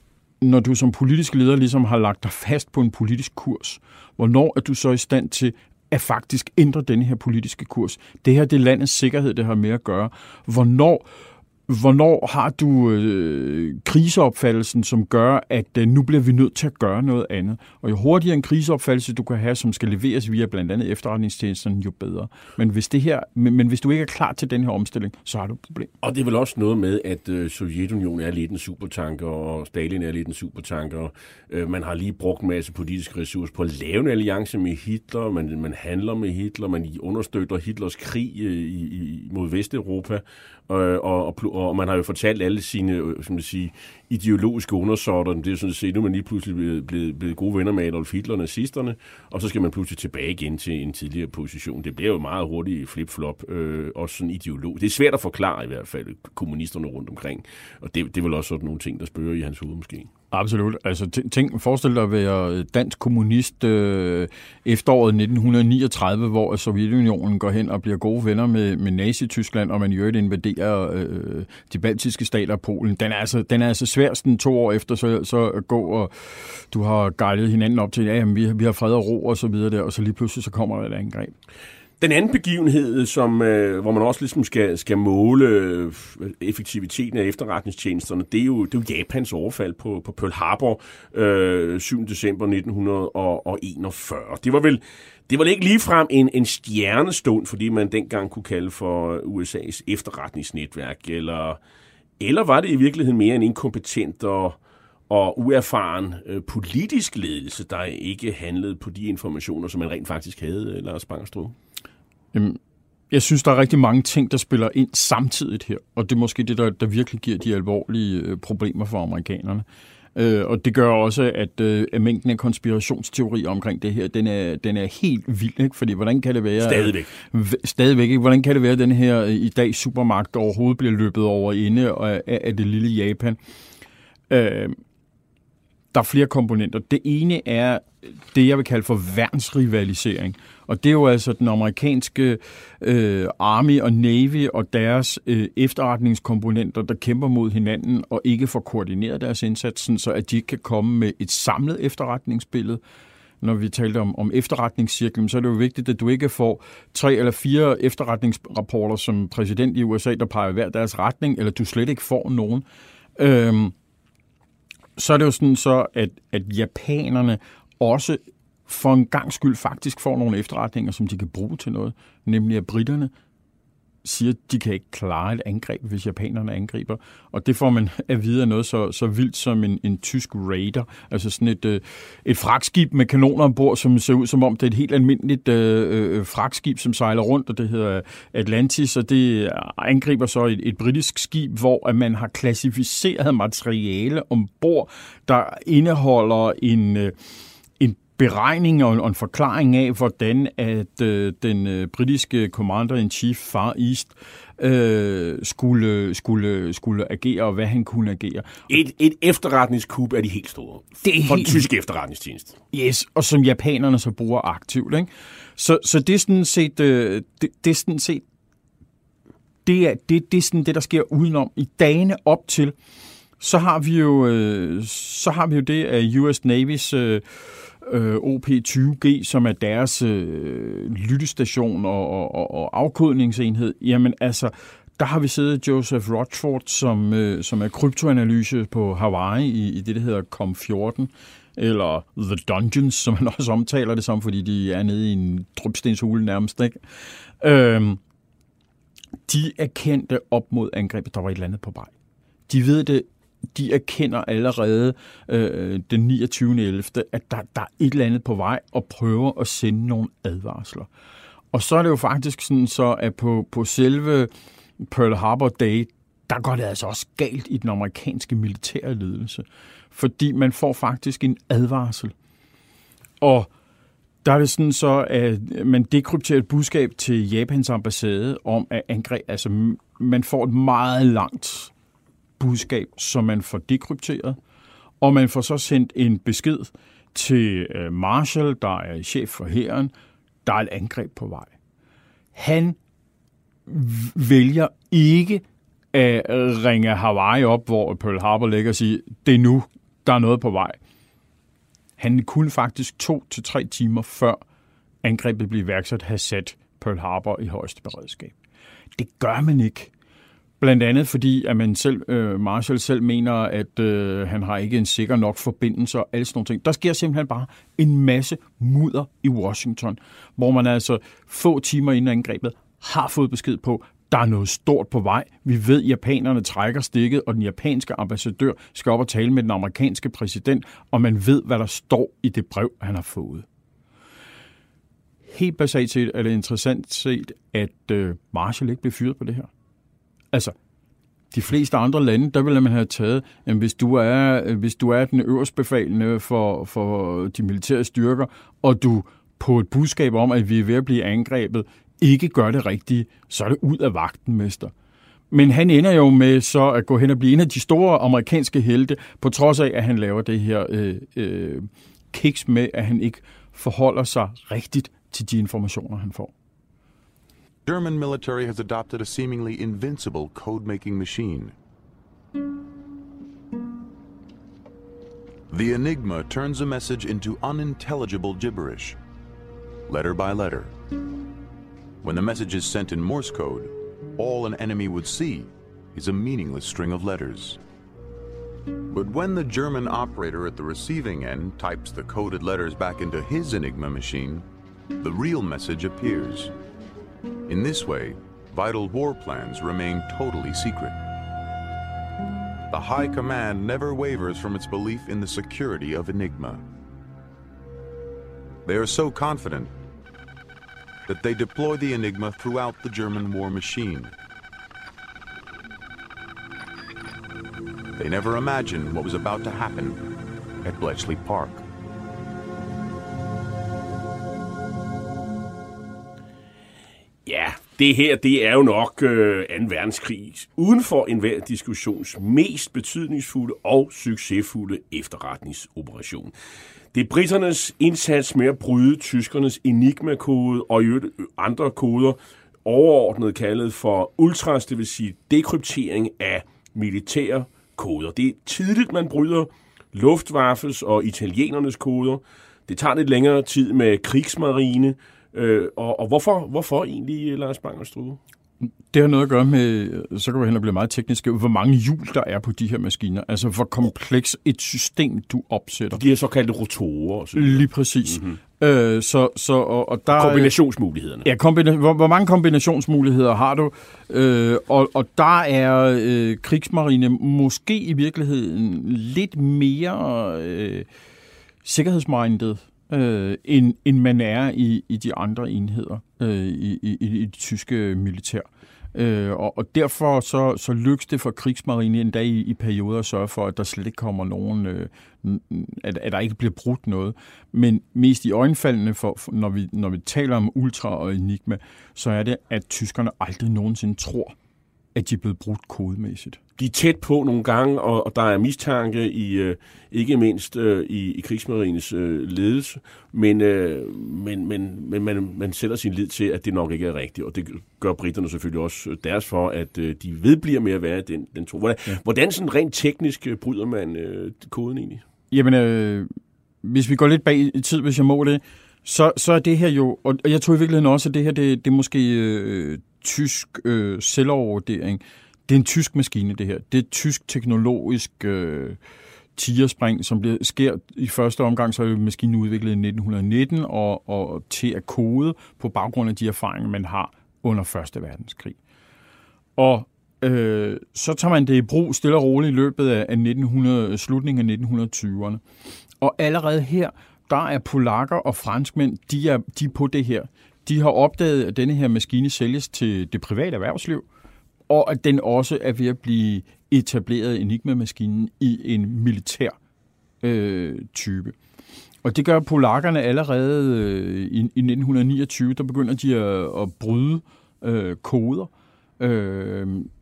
når du som politisk leder ligesom har lagt dig fast på en politisk kurs, hvornår er du så i stand til at faktisk ændre denne her politiske kurs? Det her, det er landets sikkerhed, det har med at gøre. Hvornår Hvornår har du øh, kriseopfattelsen, som gør, at øh, nu bliver vi nødt til at gøre noget andet? Og jo hurtigere en kriseopfattelse, du kan have, som skal leveres via blandt andet efterretningstjenesterne, jo bedre. Men hvis, det her, men, men hvis du ikke er klar til den her omstilling, så har du et problem. Og det er vel også noget med, at øh, Sovjetunionen er lidt en supertanker, og Stalin er lidt en supertanker. Øh, man har lige brugt en masse politiske ressourcer på at lave en alliance med Hitler. Man, man handler med Hitler, man understøtter Hitlers krig øh, i, i, mod Vesteuropa. Og, og, og man har jo fortalt alle sine som man siger, ideologiske undersåtter, det er sådan set, nu er man lige pludselig blevet, blevet, blevet gode venner med Adolf Hitler og nazisterne, og så skal man pludselig tilbage igen til en tidligere position. Det bliver jo meget hurtigt flip-flop, øh, også sådan ideolog. Det er svært at forklare i hvert fald kommunisterne rundt omkring, og det, det er vel også sådan nogle ting, der spørger i hans hoved måske. Absolut. Altså, tænk, forestil dig at være dansk kommunist øh, efteråret nitten niogtredive, hvor Sovjetunionen går hen og bliver gode venner med, med Nazi-Tyskland, og man i øvrigt invaderer øh, de baltiske stater og Polen. Den er altså, den er altså svær, sådan to år efter, så, så gå og du har gejlet hinanden op til, ja, jamen, vi, vi har fred og ro og så videre der, og så lige pludselig så kommer der et angreb. Den anden begivenhed, som, øh, hvor man også ligesom skal, skal måle effektiviteten af efterretningstjenesterne, det er jo, det er jo Japans overfald på, på Pearl Harbor øh, syvende december nitten enogfyrre. Det var vel, det var ikke ligefrem en, en stjernestund, fordi man dengang kunne kalde for U S A's efterretningsnetværk, eller, eller var det i virkeligheden mere en inkompetent og og uerfaren øh, politisk ledelse, der ikke handlede på de informationer, som man rent faktisk havde, Lars Bangerstrup? Jeg synes, der er rigtig mange ting, der spiller ind samtidigt her, og det er måske det, der, der virkelig giver de alvorlige øh, problemer for amerikanerne. Øh, og det gør også, at, øh, at mængden af konspirationsteorier omkring det her, den er, den er helt vild, ikke? Fordi hvordan kan det være... Stadigvæk. Øh, stadigvæk, ikke? Hvordan kan det være, at den her øh, i dag supermagt overhovedet bliver løbet over inde af, af det lille Japan? Øh, Der er flere komponenter. Det ene er det, jeg vil kalde for værnsrivalisering. Og det er jo altså den amerikanske øh, Army og Navy og deres øh, efterretningskomponenter, der kæmper mod hinanden og ikke får koordineret deres indsats, så at de ikke kan komme med et samlet efterretningsbillede. Når vi taler om, om efterretningscirklen, så er det jo vigtigt, at du ikke får tre eller fire efterretningsrapporter som præsident i U S A, der peger hver deres retning, eller du slet ikke får nogen. Øhm, så er det jo sådan så, at, at japanerne også for en gang skyld faktisk får nogle efterretninger, som de kan bruge til noget. Nemlig at britterne siger, at de kan ikke klare et angreb, hvis japanerne angriber. Og det får man at vide af noget så, så vildt som en, en tysk raider. Altså sådan et, et fragtskib med kanoner ombord, som ser ud som om det er et helt almindeligt øh, fragtskib, som sejler rundt, og det hedder Atlantis, og det angriber så et, et britisk skib, hvor man har klassificeret materiale ombord, der indeholder en... Øh, beregning og en forklaring af, hvordan at øh, den øh, britiske commander-in-chief Far East øh, skulle, skulle, skulle agere, og hvad han kunne agere. Et, et efterretningskup er de helt store. Det er for helt... den tyske efterretningstjeneste. Yes, og som japanerne så bruger aktivt. Ikke? Så, så det er sådan set, øh, det, det er sådan set det, er, det, det er sådan det, der sker udenom. I dagene op til, så har vi jo, øh, så har vi jo det af U S Navy's øh, O P tyve G, som er deres øh, lyttestation og, og, og afkodningsenhed, jamen altså, der har vi siddet Joseph Rochford, som, øh, som er kryptoanalyse på Hawaii i, i det, der hedder C O M fjorten, eller The Dungeons, som man også omtaler det som, fordi de er nede i en drøbstenshule nærmest, ikke? Øhm, de erkendte op mod angrebet, der var et eller andet på vej. De ved det. De erkender allerede øh, den niogtyvende ellevte at der, der er et eller andet på vej og prøver at sende nogle advarsler. Og så er det jo faktisk sådan, så at på, på selve Pearl Harbor Day, der går det altså også galt i den amerikanske militære ledelse. Fordi man får faktisk en advarsel. Og der er det sådan så, at man dekrypterer et budskab til Japans ambassade om at angreb. Altså man får et meget langt budskab, som man får dekrypteret, og man får så sendt en besked til Marshall, der er chef for hæren, der er et angreb på vej. Han vælger ikke at ringe Hawaii op, hvor Pearl Harbor ligger og sige, det er nu, der er noget på vej. Han kunne faktisk to til tre timer før angrebet blev iværksat have sat Pearl Harbor i højeste beredskab. Det gør man ikke. Blandt andet fordi, at man selv, øh, Marshall selv mener, at øh, han har ikke en sikker nok forbindelse og alle sådan nogle ting. Der sker simpelthen bare en masse mudder i Washington, hvor man altså få timer inden angrebet har fået besked på, der er noget stort på vej. Vi ved, at japanerne trækker stikket, og den japanske ambassadør skal op og tale med den amerikanske præsident, og man ved, hvad der står i det brev, han har fået. Helt basalt set er det interessant set, at øh, Marshall ikke blev fyret på det her. Altså, de fleste andre lande, der ville man have taget, at hvis du er, hvis du er den øverstbefalende for, for de militære styrker, og du på et budskab om, at vi er ved at blive angrebet, ikke gør det rigtige, så er det ud af vagten, mester. Men han ender jo med så at gå hen og blive en af de store amerikanske helte, på trods af, at han laver det her øh, øh, kiks med, at han ikke forholder sig rigtigt til de informationer, han får. German military has adopted a seemingly invincible code-making machine. The Enigma turns a message into unintelligible gibberish, letter by letter. When the message is sent in Morse code, all an enemy would see is a meaningless string of letters. But when the German operator at the receiving end types the coded letters back into his Enigma machine, the real message appears. In this way, vital war plans remain totally secret. The High Command never wavers from its belief in the security of Enigma. They are so confident that they deploy the Enigma throughout the German war machine. They never imagined what was about to happen at Bletchley Park. Ja, det her, det er jo nok øh, anden verdenskrig uden for enhver diskussions mest betydningsfulde og succesfulde efterretningsoperation. Det er britternes indsats med at bryde tyskernes Enigma-kode og i andre koder, overordnet kaldet for ultras, det vil sige dekryptering af militære koder. Det er tidligt, man bryder Luftwaffes og italienernes koder. Det tager lidt længere tid med krigsmarine. Øh, og og hvorfor, hvorfor egentlig, Lars Bang-Struve? Det har noget at gøre med, så kan vi hen og blive meget teknisk, hvor mange hjul der er på de her maskiner. Altså, hvor kompleks et system, du opsætter. De her såkaldte rotorer. Så lige præcis. Mm-hmm. Øh, så, så, og, og der, kombinationsmulighederne. Ja, kombina- hvor, hvor mange kombinationsmuligheder har du? Øh, og, og der er øh, krigsmarine måske i virkeligheden lidt mere øh, sikkerhedsmindet, øh, end, end man er i, i de andre enheder øh, i, i, i det tyske militær. Øh, og, og derfor så, så lykkes det for krigsmarine endda i, i perioder at sørge for, at der slet ikke kommer nogen, øh, at, at der ikke bliver brudt noget. Men mest i øjenfaldene, for, for, når, vi, når vi taler om Ultra og Enigma, så er det, at tyskerne aldrig nogensinde tror, at de er blevet brudt kodemæssigt. De er tæt på nogle gange, og, og der er mistanke i øh, ikke mindst øh, i, i krigsmarines øh, ledelse, men, øh, men, men, men man, man sætter sin lid til, at det nok ikke er rigtigt, og det gør britterne selvfølgelig også deres for, at øh, de vedbliver med at være den, den tro. Hvordan, ja. hvordan sådan rent teknisk øh, bryder man øh, koden egentlig? Jamen, øh, hvis vi går lidt bag i tid, hvis jeg må det, så, så er det her jo, og jeg tror i virkeligheden også, at det her, det, det er måske øh, tysk øh, selvovervurdering. Det er en tysk maskine, det her. Det er et tysk teknologisk øh, tigerspring, som bliver, sker i første omgang, så er maskinen udviklet i nitten nitten, og, og til at kode på baggrund af de erfaringer, man har under første verdenskrig. Og øh, så tager man det i brug stille og roligt i løbet af nitten hundrede, slutningen af nitten tyverne. Og allerede her, der er polakker og franskmænd, de er, de er på det her. De har opdaget, at denne her maskine sælges til det private erhvervsliv, og at den også er ved at blive etableret, Enigma-maskinen, i en militær øh, type. Og det gør polakkerne allerede øh, i, i nitten niogtyve, der begynder de at, at bryde øh, koder, øh,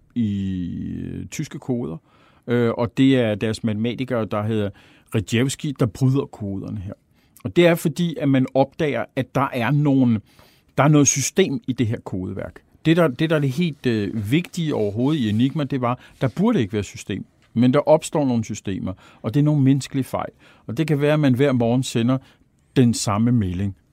i tyske koder, øh, og det er deres matematikere, der hedder Rejewski, der bryder koderne her. Og det er fordi, at man opdager, at der er, nogle, der er noget system i det her kodeværk. Det der, det, der er det helt øh, vigtige overhovedet i Enigma, det var, der burde ikke være system, men der opstår nogle systemer, og det er nogle menneskelige fejl. Og det kan være, at man hver morgen sender den samme melding.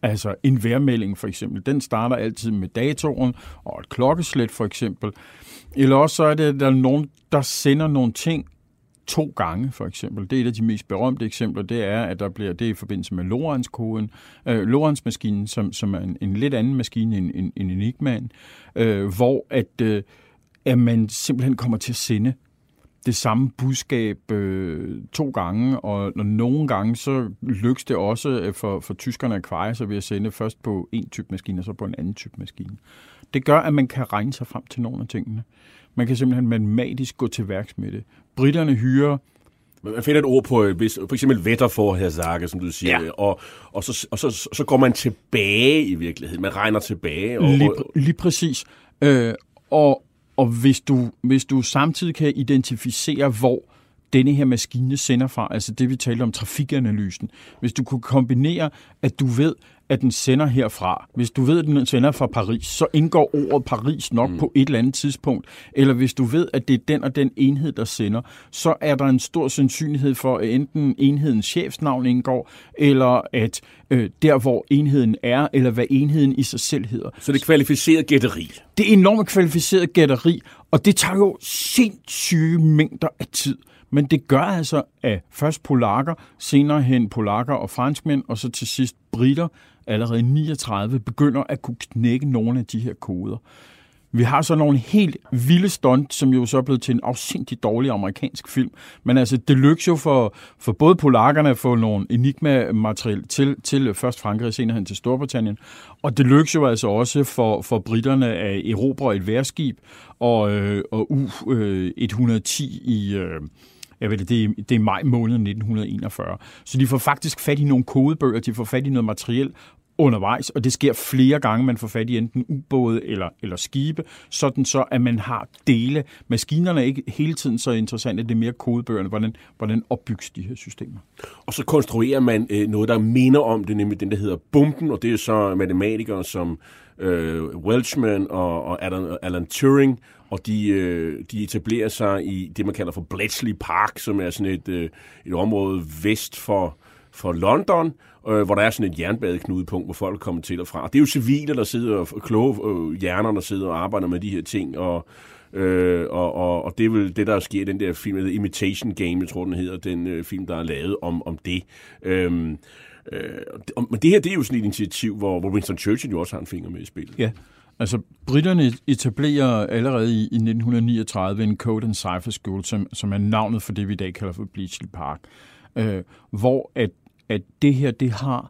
Altså en vejrmelding for eksempel, den starter altid med datoen og et klokkeslæt for eksempel. Eller også så er det, at der er nogen, der sender nogle ting to gange for eksempel. Det er et af de mest berømte eksempler, det er, at der bliver det i forbindelse med Lorentz-koden, øh, Lorentz-maskinen, som, som er en, en lidt anden maskine end en, en Enigmaen, øh, hvor at, øh, at man simpelthen kommer til at sende det samme budskab øh, to gange, og når nogle gange, så lykkes det også for, for tyskerne at kveje sig ved at sende først på en type maskine, og så på en anden type maskine. Det gør, at man kan regne sig frem til nogle af tingene. Man kan simpelthen matematisk gå til værks med det. Britterne hyrer... Man finder et ord på, hvis, for eksempel Wettervorhersage, som du siger, ja. og, og, så, og så, så går man tilbage i virkeligheden. Man regner tilbage. Og, lige, lige præcis. Øh, og Og hvis du, hvis du samtidig kan identificere, hvor denne her maskine sender fra, altså det vi talte om trafikanalysen, hvis du kunne kombinere, at du ved, at den sender herfra, hvis du ved, at den sender fra Paris, så indgår ordet Paris nok mm. på et eller andet tidspunkt, eller hvis du ved, at det er den og den enhed, der sender, så er der en stor sandsynlighed for, at enten enhedens chefsnavn indgår, eller at øh, der, hvor enheden er, eller hvad enheden i sig selv hedder. Så det er kvalificeret gætteri? Det er enormt kvalificeret gætteri, og det tager jo sindssyge mængder af tid. Men det gør altså, at først polakker, senere hen polakker og franskmænd, og så til sidst britter, allerede i niogtredive, begynder at kunne knække nogle af de her koder. Vi har så nogle helt vilde stunt, som jo så er blevet til en afsindig dårlig amerikansk film. Men altså, det lykkes jo for, for både polakkerne at få nogle Enigma-materiel til, til først Frankrig, senere hen til Storbritannien. Og det lykkes jo altså også for, for britterne at erobre et vejrskib og, øh, og U et hundrede og ti i... Øh, Jeg ved det, det er, det er maj måned nitten enogfyrre. Så de får faktisk fat i nogle kodebøger, de får fat i noget materiel undervejs, og det sker flere gange, man får fat i enten ubåde eller, eller skibe, sådan så, at man har dele. Maskinerne er ikke hele tiden så interessante, det er mere kodebøgerne, hvordan, hvordan opbygges de her systemer. Og så konstruerer man øh, noget, der minder om det, nemlig den, der hedder bomben, og det er så matematikere som øh, Welchman og, og Alan, Alan Turing, og de, øh, de etablerer sig i det, man kalder for Bletchley Park, som er sådan et, øh, et område vest for, for London, øh, hvor der er sådan et jernbadeknudepunkt, hvor folk kommer til og fra. Og det er jo civile, der sidder, og kloge øh, hjerner, der sidder og arbejder med de her ting, og, øh, og, og, og det er vel det, der sker i den der film, der Imitation Game, jeg tror, den hedder, den øh, film, der er lavet om, om det. Øhm, øh, men det her, det er jo sådan et initiativ, hvor, hvor Winston Churchill jo også har en finger med i spillet. Ja. Altså, britterne etablerer allerede i, i nitten niogtredive en Code and Cipher School, som, som er navnet for det, vi i dag kalder for Bletchley Park, øh, hvor at, at det her, det har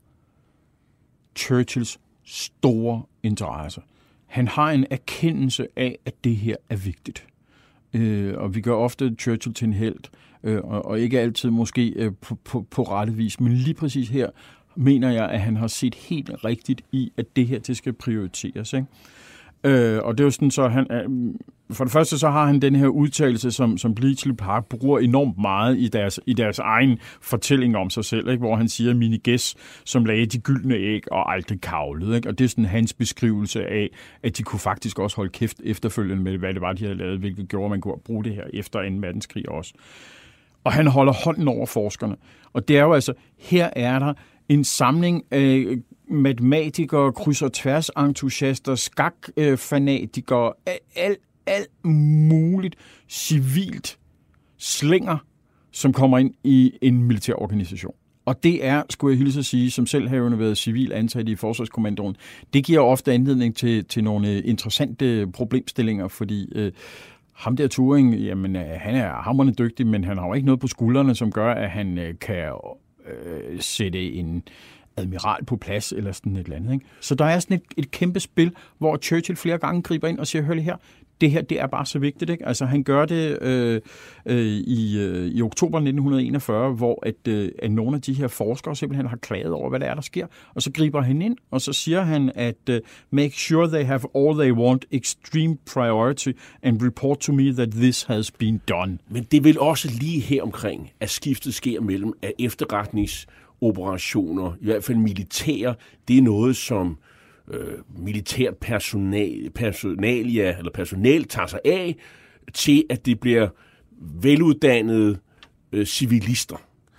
Churchills store interesse. Han har en erkendelse af, at det her er vigtigt. Øh, og vi gør ofte Churchill til en helt, øh, og, og ikke altid måske øh, på, på, på rette vis, men lige præcis her mener jeg, at han har set helt rigtigt i, at det her, det skal prioriteres, ikke? Øh, og det er jo sådan, så han, øh, for det første så har han den her udtalelse, som, som Bletchley Park bruger enormt meget i deres, i deres egen fortælling om sig selv, ikke? Hvor han siger, mine gæs, som lagde de gyldne æg og aldrig kavlede, ikke? Og det er sådan hans beskrivelse af, at de kunne faktisk også holde kæft efterfølgende med, hvad det var, de havde lavet, hvilket gjorde, at man kunne bruge det her efter anden verdenskrig også. Og han holder hånden over forskerne. Og det er jo altså, her er der en samling af matematikere, kryds- og tværs-entusiaster, skak-fanatikere, alt, alt muligt civilt slinger, som kommer ind i en militær organisation. Og det er, skulle jeg hilse at sige, som selv havende været civil ansat i Forsvarskommandoen, det giver ofte anledning til, til nogle interessante problemstillinger, fordi øh, ham der Turing, jamen, han er hamrende dygtig, men han har jo ikke noget på skuldrene, som gør, at han øh, kan øh, sætte en admiral på plads, eller sådan et eller andet, ikke? Så der er sådan et, et kæmpe spil, hvor Churchill flere gange griber ind og siger, hør lige her, det her, det er bare så vigtigt, ikke? Altså, han gør det øh, øh, i, øh, i oktober nitten enogfyrre, hvor at, øh, at nogle af de her forskere simpelthen har klaget over, hvad der er, der sker, og så griber han ind, og så siger han, at uh, make sure they have all they want, extreme priority, and report to me that this has been done. Men det vil også lige her omkring, at skiftet sker mellem at efterretnings operationer, i hvert fald militære, det er noget, som øh, militært personal, personalia, eller personal tager sig af, til at det bliver veluddannede øh, civilister.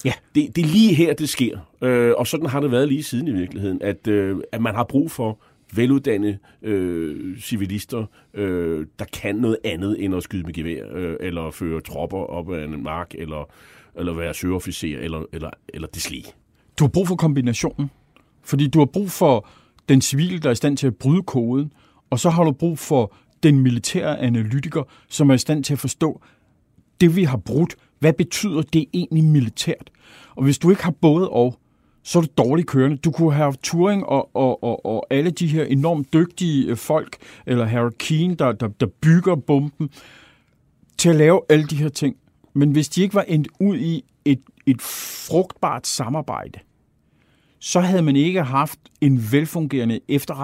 Ja. Det, det er lige her, det sker. Øh, og sådan har det været lige siden i virkeligheden, at, øh, at man har brug for veluddannede øh, civilister, øh, der kan noget andet end at skyde med gevær, øh, eller føre tropper op ad en mark, eller, eller være søofficer, eller, eller, eller deslige. Du har brug for kombinationen, fordi du har brug for den civile, der er i stand til at bryde koden, og så har du brug for den militære analytiker, som er i stand til at forstå, det vi har brudt, hvad betyder det egentlig militært? Og hvis du ikke har både og, så er du dårligt kørende. Du kunne have Turing og, og, og, og alle de her enormt dygtige folk, eller Harold Keen, der, der, der bygger bomben, til at lave alle de her ting. Men hvis de ikke var endt ud i et, et frugtbart samarbejde, så havde man ikke haft en velfungerende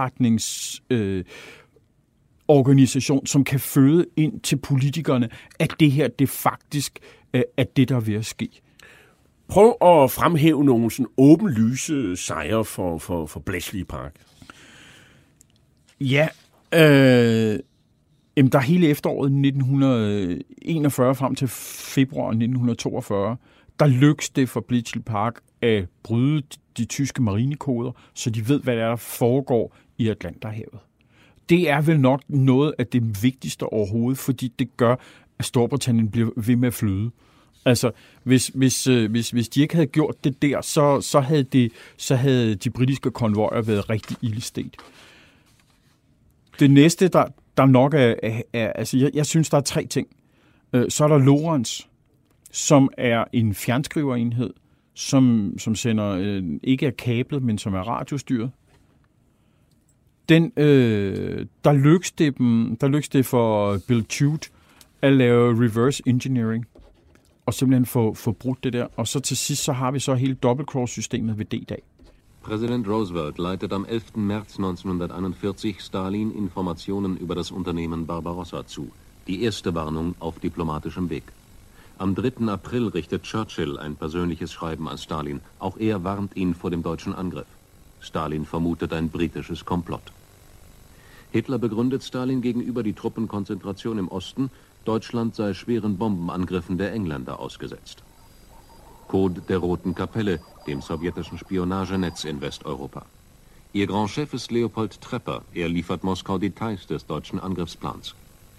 efterretningsorganisation, øh, som kan føde ind til politikerne, at det her det faktisk øh, er det, der er ved at ske. Prøv at fremhæve nogle sådan åbenlyse sejre for, for, for Bletchley Park. Ja, øh, jamen der er hele efteråret nitten enogfyrre frem til februar nitten toogfyrre, der lykkes det for Bletchley Park at bryde de tyske marinekoder, så de ved, hvad der, er, der foregår i Atlanterhavet. Det er vel nok noget af det vigtigste overhovedet, fordi det gør, at Storbritannien bliver ved med at flyde. Altså, hvis, hvis, hvis, hvis de ikke havde gjort det der, så, så, havde, det, så havde de britiske konvojer været rigtig ildestet. Det næste, der, der nok er, er, er altså, jeg, jeg synes, der er tre ting. Så er der Lorentz, som er en fjernskriverenhed, som, som sender, øh, ikke er kablet, men som er radiostyret. Den, øh, der lykkes det, der lykkes det for Bill Tude at lave reverse engineering, og simpelthen få, få brudt det der. Og så til sidst, så har vi så hele double-cross-systemet ved D-dag. Präsident Roosevelt leitet am elften März neunzehnhunderteinundvierzig Stalin Informationen über das Unternehmen Barbarossa zu. Die erste Warnung auf diplomatischem Weg. Am dritten April richtet Churchill ein persönliches Schreiben an Stalin. Auch er warnt ihn vor dem deutschen Angriff. Stalin vermutet ein britisches Komplott. Hitler begründet Stalin gegenüber die Truppenkonzentration im Osten. Deutschland sei schweren Bombenangriffen der Engländer ausgesetzt. Code der Roten Kapelle, dem sowjetischen Spionagenetz in Westeuropa. Ihr Grand Chef ist Leopold Trepper. Er liefert Moskau Details des deutschen Angriffsplans.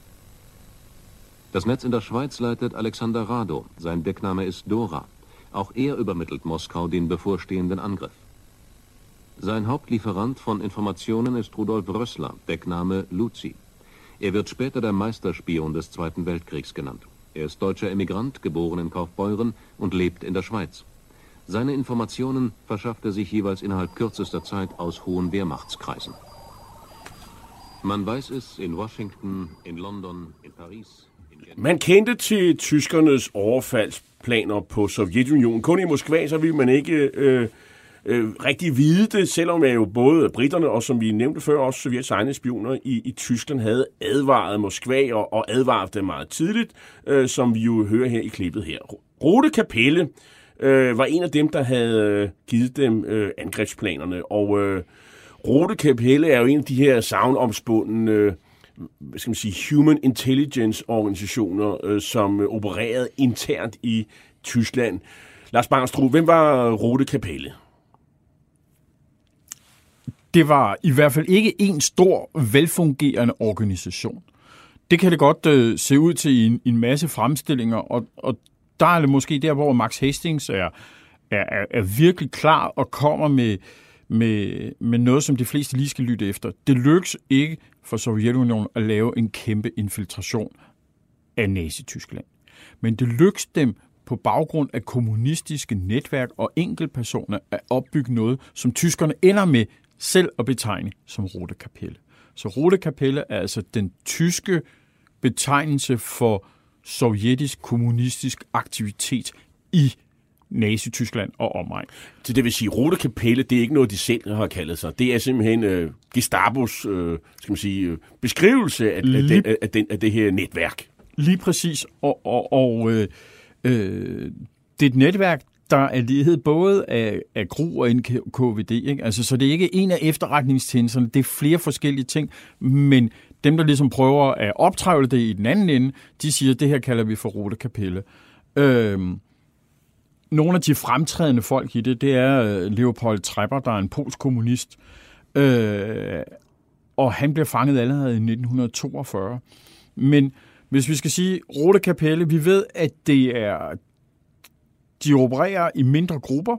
Das Netz in der Schweiz leitet Alexander Rado. Sein Deckname ist Dora. Auch er übermittelt Moskau den bevorstehenden Angriff. Sein Hauptlieferant von Informationen ist Rudolf Rössler, Deckname Luzi. Er wird später der Meisterspion des Zweiten Weltkriegs genannt. Er ist deutscher Emigrant, geboren in Kaufbeuren und lebt in der Schweiz. Seine Informationen verschafft er sich jeweils innerhalb kürzester Zeit aus hohen Wehrmachtskreisen. Man weiß es in Washington, in London, in Paris. Man kendte til tyskernes overfaldsplaner på Sovjetunionen. Kun i Moskva, så ville man ikke øh, øh, rigtig vide det, selvom jo både britterne og, som vi nævnte før, også Sovjets egne spioner i, i Tyskland havde advaret Moskva og, og advaret dem meget tidligt, øh, som vi jo hører her i klippet her. Rote Kapelle øh, var en af dem, der havde givet dem øh, angrebsplanerne, og øh, Rote Kapelle er jo en af de her savnomspundne øh, hvad skal man sige, human intelligence organisationer, øh, som øh, opererede internt i Tyskland. Lars Bangstrup, hvem var Rote Kapelle? Det var i hvert fald ikke en stor, velfungerende organisation. Det kan det godt øh, se ud til i en, en masse fremstillinger, og, og der er det måske der, hvor Max Hastings er, er, er virkelig klar og kommer med, med, med noget, som de fleste lige skal lytte efter. Det lykkes ikke for Sovjetunionen at lave en kæmpe infiltration af Nazi-Tyskland. Men det lykkes dem på baggrund af kommunistiske netværk og enkeltpersoner at opbygge noget, som tyskerne ender med selv at betegne som Rote Kapelle. Så Rote Kapelle er altså den tyske betegnelse for sovjetisk kommunistisk aktivitet i Nazi-Tyskland og omegn. Så det vil sige, Rote Kapelle, det er ikke noget, de selv har kaldet sig. Det er simpelthen øh, Gestabos øh, skal man sige, øh, beskrivelse af, lige, af, den, af, den, af det her netværk. Lige præcis. Og, og, og øh, øh, det er et netværk, der er ledet både af, af G R U og N K V D. Ikke? Altså, så det er ikke en af efterretningstjenesterne, det er flere forskellige ting, men dem, der ligesom prøver at optrævle det i den anden ende, de siger, at det her kalder vi for Rote Kapelle. Øh, nogle af de fremtrædende folk i det, det er Leopold Trepper, der er en polsk kommunist, øh, og han bliver fanget allerede i nitten toogfyrre. Men hvis vi skal sige Rote Kapelle, vi ved, at det er, de opererer i mindre grupper.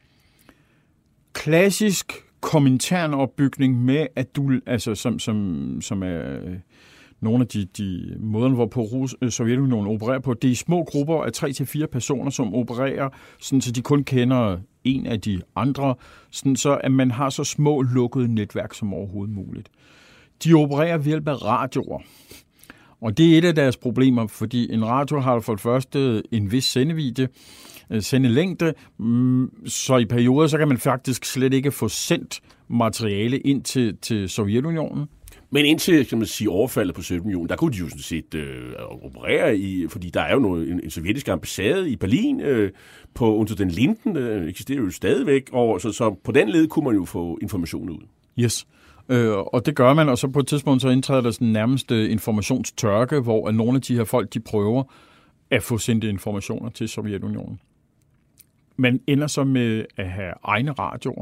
Klassisk kominternopbygning med, at du, altså som, som, som er nogle af de, de måder, hvorpå Sovjetunionen opererer på, det er små grupper af tre til fire personer, som opererer, sådan, så de kun kender en af de andre, sådan, så at man har så små lukkede netværk som overhovedet muligt. De opererer ved hjælp af radioer. Og det er et af deres problemer, fordi en radio har for det første en vis sendevidde, sendelængde, så i perioder så kan man faktisk slet ikke få sendt materiale ind til, til Sovjetunionen. Men indtil, kan man sige, overfaldet på Sovjetunionen, der kunne de jo sådan set øh, operere i, fordi der er jo noget, en, en sovjetisk ambassade i Berlin, øh, på Unter den Linden, øh, eksisterer jo stadigvæk, og så, så på den led kunne man jo få information ud. Yes. Øh, og det gør man, og så på et tidspunkt så indtræder der sådan nærmest informationstørke, hvor nogle af de her folk, de prøver at få sendt informationer til Sovjetunionen. Man ender så med at have egne radioer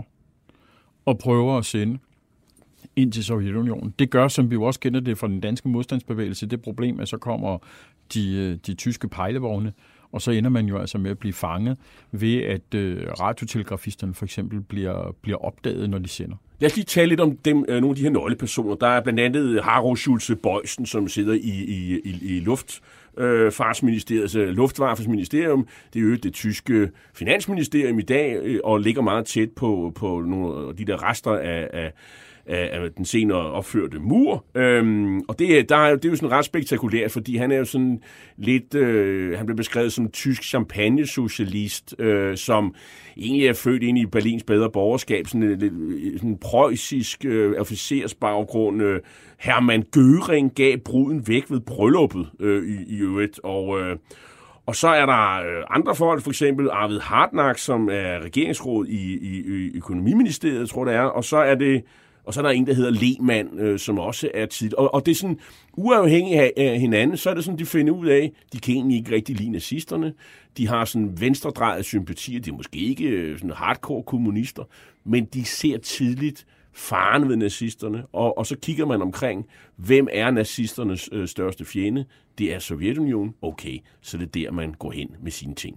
og prøver at sende ind til Sovjetunionen. Det gør, som vi jo også kender det fra den danske modstandsbevægelse, det problem, at så kommer de, de tyske pejlevogne, og så ender man jo altså med at blive fanget ved, at øh, radiotelegrafisterne for eksempel bliver, bliver opdaget, når de sender. Lad os lige tale lidt om dem, nogle af de her nøglepersoner. Der er blandt andet Harro Schulze-Bøjsen, som sidder i, i, i, i Luftfartsministeriet, altså Luftwaffensministerium. Det er jo det tyske finansministerium i dag, og ligger meget tæt på, på nogle af de der rester af, af af den senere opførte mur. Øhm, og det, der er, det er jo sådan ret spektakulært, fordi han er jo sådan lidt, øh, han blev beskrevet som tysk champagne-socialist, øh, som egentlig er født ind i Berlins bedre borgerskab, sådan en, sådan en preussisk øh, officersbaggrund. Øh, Hermann Göring gav bruden væk ved brylluppet øh, i, i øvrigt, og øh, Og så er der andre folk, for eksempel Arvid Hartnack, som er regeringsråd i, i, i økonomiministeriet, tror det er, og så er det Og så er der en, der hedder Lehmann, øh, som også er tidligt. Og, og det er sådan, uafhængigt af, af hinanden, så er det sådan, de finder ud af, de kan egentlig ikke rigtig lide nazisterne. De har sådan venstredrejede sympatier. De er måske ikke sådan hardcore kommunister, men de ser tidligt faren ved nazisterne. Og, og så kigger man omkring, hvem er nazisternes øh, største fjende? Det er Sovjetunionen. Okay, så det er der, man går hen med sine ting.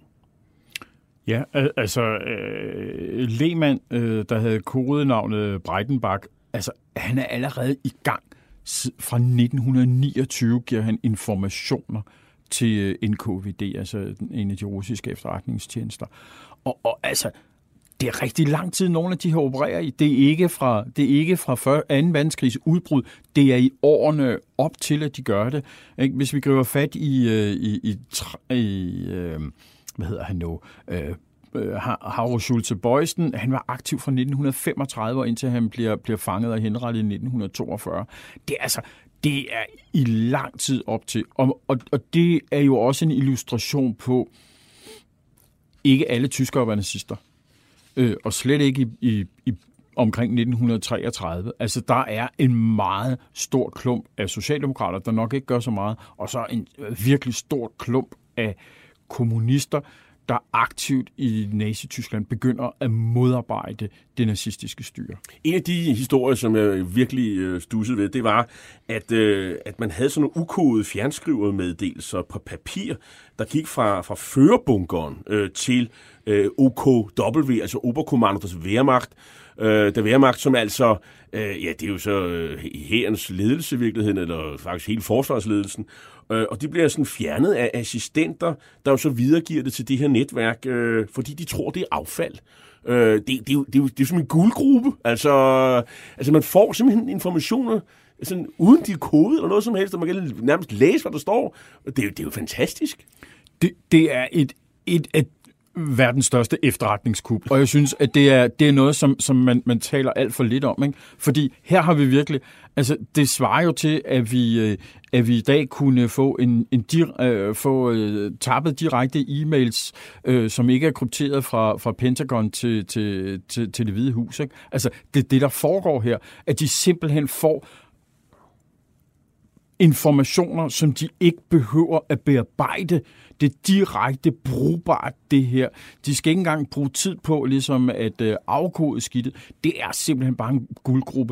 Ja, altså øh, Lehmann, øh, der havde kodenavnet Breitenbach, altså han er allerede i gang. Fra nitten niogtyve giver han informationer til N K V D, altså en af de russiske efterretningstjenester. Og, og altså, det er rigtig lang tid, nogle af de her opererer i. Det er ikke fra, det er ikke fra anden verdenskrigs udbrud. Det er i årene op til, at de gør det. Hvis vi griber fat i, i, i, i hvad hedder han nu? Øh, Harro Schulze-Bøjsen, han var aktiv fra nitten femogtredive, og indtil han bliver, bliver fanget og henrettet i nitten toogfyrre. Det er altså, det er i lang tid op til. Og, og, og det er jo også en illustration på, ikke alle tyskere var nazister. Øh, og slet ikke i, i, i omkring nitten treogtredive. Altså, der er en meget stor klump af socialdemokrater, der nok ikke gør så meget, og så en virkelig stor klump af kommunister, der aktivt i Nazi-Tyskland begynder at modarbejde det nazistiske styre. En af de historier, som jeg virkelig studsede ved, det var, at, øh, at man havde sådan nogle ukodede fjernskrivermeddelelser på papir, der gik fra, fra førerbunkeren øh, til øh, O K W, altså Oberkommando des Wehrmacht, øh, der Wehrmacht, som altså, øh, ja, det er jo så øh, hærens ledelse i virkeligheden, eller faktisk hele forsvarsledelsen, og de bliver sådan fjernet af assistenter, der jo så videregiver det til det her netværk, øh, fordi de tror, det er affald. Øh, det, det, er jo, det, er jo, det er jo som en guldgruppe. Altså, altså man får simpelthen informationer, sådan, uden de er kodet eller noget som helst, og man kan nærmest læse, hvad der står. Det er jo, det er jo fantastisk. Det, det er et, et, et verdens største efterretningskup, og jeg synes, at det er, det er noget, som, som man, man taler alt for lidt om, ikke? Fordi her har vi virkelig, altså det svarer jo til, at vi, at vi i dag kunne få, en, en uh, få uh, tappet direkte e-mails, uh, som ikke er krypteret fra, fra Pentagon til, til, til, til Det Hvide Hus, ikke? Altså det er det, der foregår her, at de simpelthen får informationer, som de ikke behøver at bearbejde. Det er direkte brugbart, det her. De skal ikke engang bruge tid på ligesom at øh, afkode skidtet. Det er simpelthen bare en guldgruppe.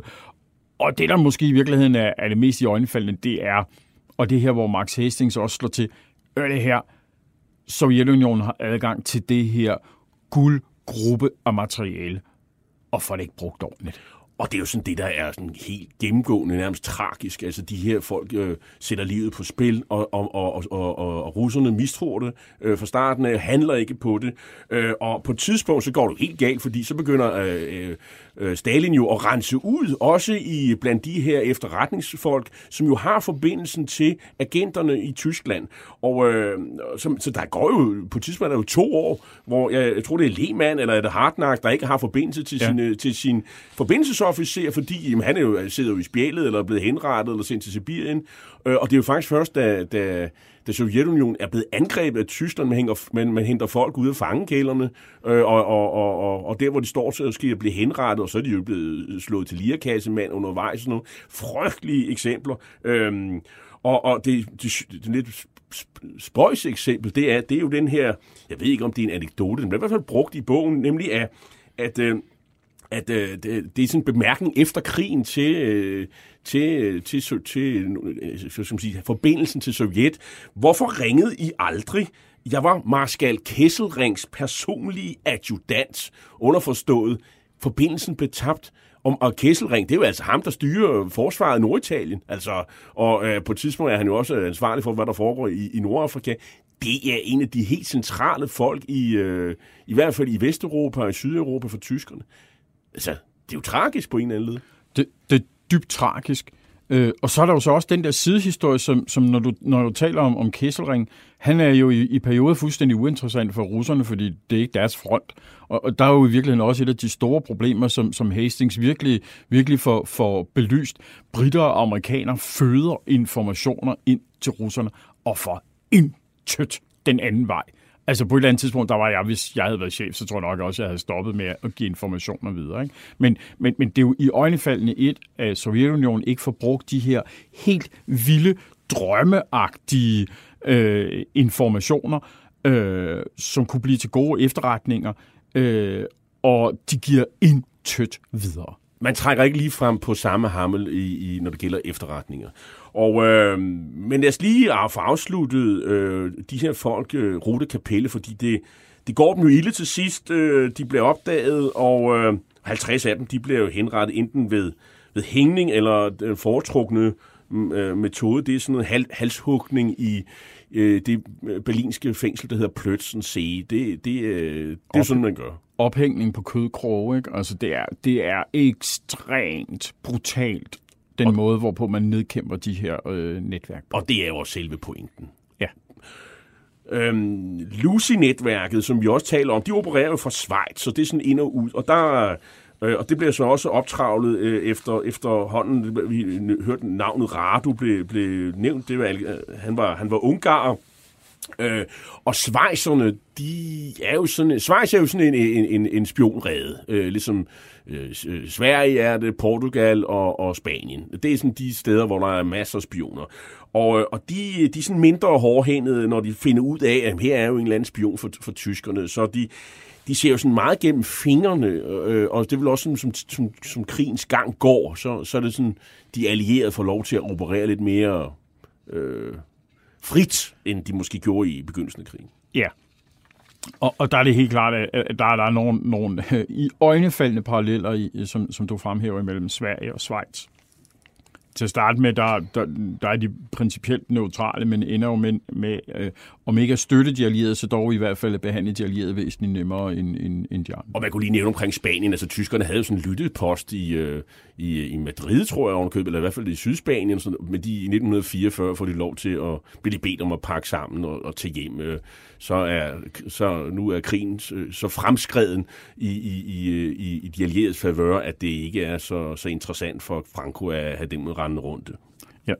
Og det, der måske i virkeligheden er, er det mest i øjnefaldende, det er, og det her, hvor Max Hastings også slår til, er det her, Sovjetunionen har adgang til det her guldgruppe af materiale, og får det ikke brugt ordentligt. Og det er jo sådan det, der er sådan helt gennemgående, nærmest tragisk. Altså, de her folk øh, sætter livet på spil, og, og, og, og, og, og russerne mistror det øh, fra starten af, handler ikke på det. Øh, og på et tidspunkt, så går det helt galt, fordi så begynder øh, øh, Stalin jo at rense ud, også i blandt de her efterretningsfolk, som jo har forbindelsen til agenterne i Tyskland. Og øh, så, så der går jo, på et tidspunkt er der jo to år, hvor jeg, jeg tror, det er Lehmann eller er det Hartnack, der ikke har forbindelse til, ja. sin, til sin forbindelses officer, fordi jamen, han er jo, sidder jo i spjældet, eller er blevet henrettet, eller sendt til Sibirien. Øh, og det er jo faktisk først, da, da, da Sovjetunionen er blevet angrebet af Tyskland, man, hænger, man, man henter folk ud af fangekælderne, øh, og, og, og, og, og der, hvor de står, så skal de blive henrettet, og så er de jo blevet slået til lirakassemand undervejs, sådan nogle frygtelige eksempler. Øh, og, og det, det, det, det lidt spøjs eksempel, det er, det er jo den her, jeg ved ikke, om det er en anekdote, den bliver i hvert fald brugt i bogen, nemlig at, at øh, at øh, det, det er sådan en bemærkning efter krigen til, øh, til, til, til, til så skal man sige, forbindelsen til Sovjet. Hvorfor ringede I aldrig? Jeg var marskal Kesselrings personlige adjutant, underforstået. Forbindelsen blev tabt. Om, og Kesselring, det er jo altså ham, der styrer forsvaret i Norditalien. Altså, og øh, på et tidspunkt er han jo også ansvarlig for, hvad der foregår i, i Nordafrika. Det er en af de helt centrale folk, i, øh, i hvert fald i Vesteuropa og i Sydeuropa for tyskerne. Altså, det er jo tragisk på en eller anden led. Det, det er dybt tragisk. Øh, og så er der jo så også den der sidehistorie, som, som når, du, når du taler om, om Kesselring, han er jo i, i perioder fuldstændig uinteressant for russerne, fordi det er ikke deres front. Og, og der er jo i virkeligheden også et af de store problemer, som, som Hastings virkelig, virkelig får, får belyst. Britter og amerikanere føder informationer ind til russerne og får intet den anden vej. Altså på et eller andet tidspunkt, der var jeg, hvis jeg havde været chef, så tror jeg nok også, at jeg havde stoppet med at give informationer videre. Ikke? Men, men, men det er jo i øjnefaldende et, at Sovjetunionen ikke får brugt de her helt vilde, drømmeagtige øh, informationer, øh, som kunne blive til gode efterretninger, øh, og de giver intet videre. Man trækker ikke lige frem på samme hammel, i, i, når det gælder efterretninger. Og, øh, men lad os lige få afsluttet øh, de her folk, øh, Rute Kapelle, fordi det, det går dem jo ilde til sidst. Øh, de bliver opdaget, og øh, halvtreds af dem de bliver jo henrettet enten ved, ved hængning eller den foretrukne øh, metode. Det er sådan noget hal, halshugning i øh, det berlinske fængsel, der hedder Plötzensee. Det, det, øh, det er sådan, man gør. Ophængning på kødkroge, ikke? Altså, det er, det er ekstremt brutalt, den og, måde, hvorpå man nedkæmper de her øh, netværk. Og det er jo også selve pointen. Ja. Øhm, Lucy-netværket, som vi også taler om, de opererer jo fra Schweiz, så det er sådan ind og ud. Og, der, øh, og det bliver så også optravlet øh, efter, efterhånden. Vi hørte navnet Radu blev, blev nævnt. Det var, øh, han, var, han var ungarer. Øh, og schweizerne, de er jo sådan, Schweiz er jo sådan en, en, en, en spionrede, øh, ligesom øh, Sverige er det, Portugal og, og Spanien. Det er sådan de steder, hvor der er masser af spioner. Og, og de, de er sådan mindre hårdhændede, når de finder ud af, at her er jo en eller anden spion for, for tyskerne. Så de, de ser jo sådan meget gennem fingrene, øh, og det vil også sådan, som, som, som krigens gang går, så, så er det sådan, de allierede får lov til at operere lidt mere Øh, frit, end de måske gjorde i begyndelsen af krigen. Ja, og, og der er det helt klart, at der er, der er nogle, nogle i øjnefaldende paralleller, i, som, som du fremhæver imellem Sverige og Schweiz. Til at starte med, der, der, der er de principielt neutrale, men ender jo med, med øh, om ikke at støtte de allierede, så dog i hvert fald at behandle de allierede væsentligt nemmere end, end, end de andre. Og man kunne lige nævne omkring Spanien, altså tyskerne havde jo sådan en lyttepost i, øh, i, i Madrid, tror jeg, ovenkøbet, eller i hvert fald i Sydspanien, så, men de i nitten fireogfyrre får de lov til at blive bedt om at pakke sammen og, og tage hjem. Øh, så, er, så nu er krigen så fremskreden i, i, i, i de allieredes favør, at det ikke er så, så interessant for Franco at have dem rende rundt. Ja.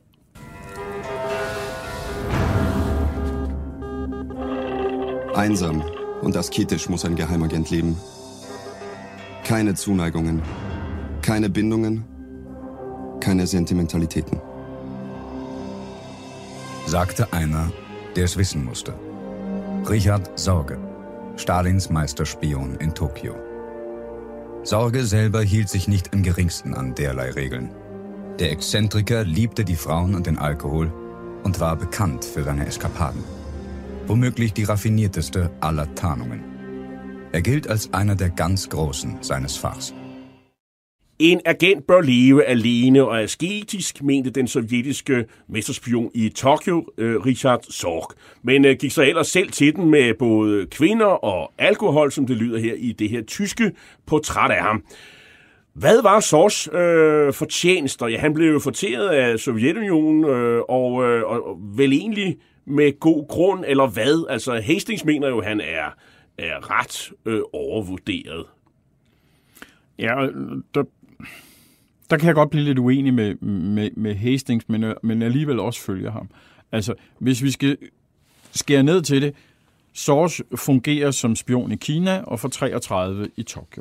Einsam und asketisch muss ein Geheimagent leben. Keine Zuneigungen, keine Bindungen, keine Sentimentalitäten. sagte einer, der es wissen musste. Richard Sorge, Stalins Meisterspion in Tokio. Sorge selber hielt sich nicht im geringsten an derlei Regeln. Der Exzentriker liebte die Frauen und den Alkohol und war bekannt für seine Eskapaden. Womöglich die raffinierteste aller Tarnungen. Er gilt als einer der ganz Großen seines Fachs. En agent bør leve alene og asketisk, mente den sovjetiske mesterspion i Tokyo, Richard Sorge. Men gik så ellers selv til den med både kvinder og alkohol, som det lyder her i det her tyske portræt af ham. Hvad var Sorges øh, fortjenester? Ja, han blev jo forteret af Sovjetunionen, øh, og, øh, og vel egentlig med god grund, eller hvad? Altså, Hastings mener jo, at han er, er ret øh, overvurderet. Ja, der, der kan jeg godt blive lidt uenig med, med, med Hastings, men, men alligevel også følger ham. Altså, hvis vi skal skære ned til det, Sorge fungerer som spion i Kina og for treogtredive i Tokyo.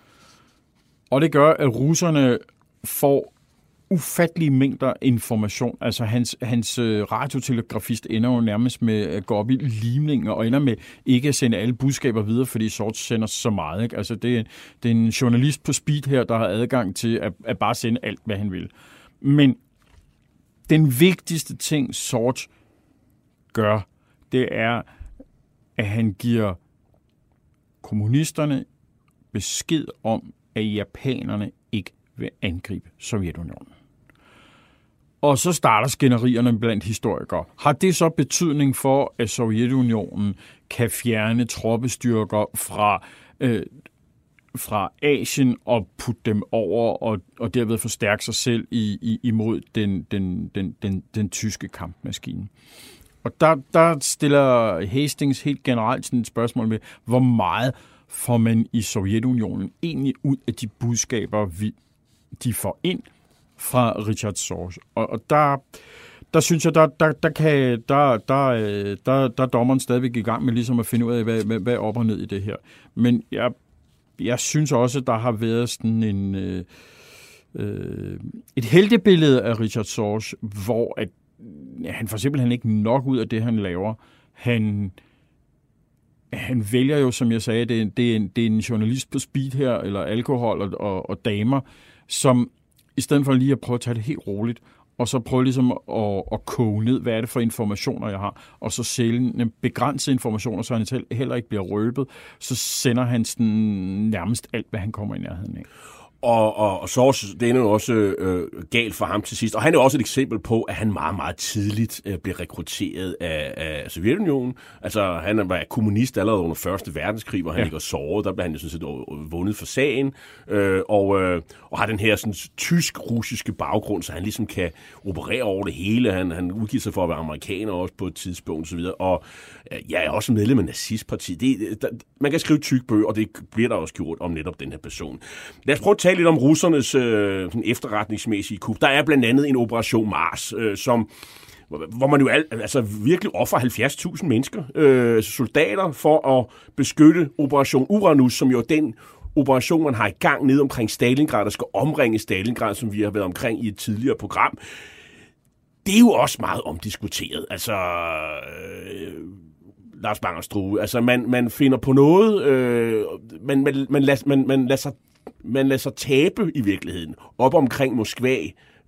Og det gør, at russerne får ufattelige mængder information. Altså hans, hans radiotelegrafist ender jo nærmest med at gå op i limninger og ender med ikke at sende alle budskaber videre, fordi Sorge sender så meget. Ikke? Altså det er, det er en journalist på speed her, der har adgang til at, at bare sende alt, hvad han vil. Men den vigtigste ting, Sorge gør, det er, at han giver kommunisterne besked om, at japanerne ikke vil angribe Sovjetunionen. Og så starter skænderierne blandt historikere. Har det så betydning for, at Sovjetunionen kan fjerne troppestyrker fra, øh, fra Asien og putte dem over, og, og derved forstærke sig selv i, i, imod den, den, den, den, den tyske kampmaskine? Og der, der stiller Hastings helt generelt sådan et spørgsmål med, hvor meget får man i Sovjetunionen egentlig ud af de budskaber, vi, de får ind fra Richard Sorge. Og, og der, der synes jeg, der, der, der, kan, der, der, der, der er dommeren stadigvæk i gang med ligesom at finde ud af, hvad, hvad, hvad er op og ned i det her. Men jeg, jeg synes også, at der har været sådan en, øh, øh, et heltebillede af Richard Sorge, hvor at, ja, han får simpelthen ikke nok ud af det, han laver. Han... Han vælger jo, som jeg sagde, det er, det, er en, det er en journalist på speed her, eller alkohol og, og, og damer, som i stedet for lige at prøve at tage det helt roligt, og så prøve ligesom at, at koge ned, hvad er det for informationer, jeg har, og så sælge begrænsede informationer, så han heller ikke bliver røbet, så sender han sådan nærmest alt, hvad han kommer i nærheden af. Og, og, og så det er jo også øh, galt for ham til sidst. Og han er også et eksempel på, at han meget, meget tidligt øh, blev rekrutteret af, af Sovjetunionen. Altså, han var kommunist allerede under første verdenskrig, hvor han ja. ikke var såret. Der blev han jo sådan set vundet for sagen. Øh, og, øh, og har den her sådan, tysk-russiske baggrund, så han ligesom kan operere over det hele. Han, han udgiver sig for at være amerikaner også på et tidspunkt osv. Og øh, jeg er også medlem af nazistpartiet. Det, der, man kan skrive tyk bøger, og det bliver der også gjort om netop den her person. Lad os prøve at tale lidt om russernes øh, efterretningsmæssige kup. Der er blandt andet en Operation Mars, øh, som, hvor man jo al, altså virkelig offer halvfjerds tusind mennesker, øh, soldater, for at beskytte Operation Uranus, som jo er den operation, man har i gang nede omkring Stalingrad, der skal omringe Stalingrad, som vi har været omkring i et tidligere program. Det er jo også meget omdiskuteret. Altså... Øh, Lars Bang og Strue. Altså, man, man finder på noget, øh, man, man, man, lader, man, man, lader sig, man lader sig tabe i virkeligheden, op omkring Moskva,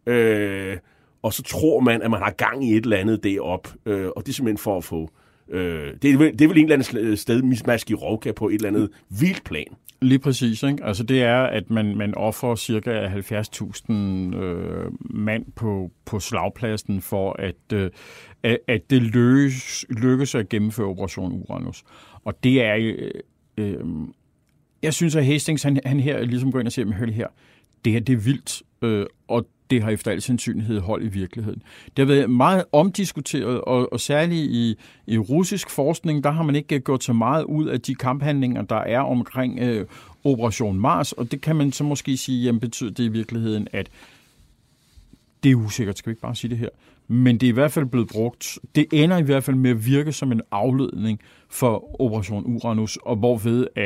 øh, og så tror man, at man har gang i et eller andet derop, øh, og det er simpelthen for at få... Øh, det, er, det er vel en eller anden sted, Maskirovka på et eller andet vildt plan. Lige præcis, ikke? Altså det er, at man, man offrer cirka halvfjerds tusind øh, mand på, på slagpladsen for, at, øh, at det lykkes, lykkes at gennemføre Operation Uranus. Og det er... Øh, øh, jeg synes, at Hastings, han, han her ligesom går ind og siger, hør det her, det her det er vildt, øh, og det har efter al sandsynlighed hold i virkeligheden. Det har været meget omdiskuteret, og, og særligt i, i russisk forskning, der har man ikke gjort så meget ud af de kamphandlinger, der er omkring øh, Operation Mars, og det kan man så måske sige, jamen betyder det i virkeligheden, at det er usikkert, skal vi ikke bare sige det her, men det er i hvert fald blevet brugt. Det ender i hvert fald med at virke som en afledning for Operation Uranus, og hvorved at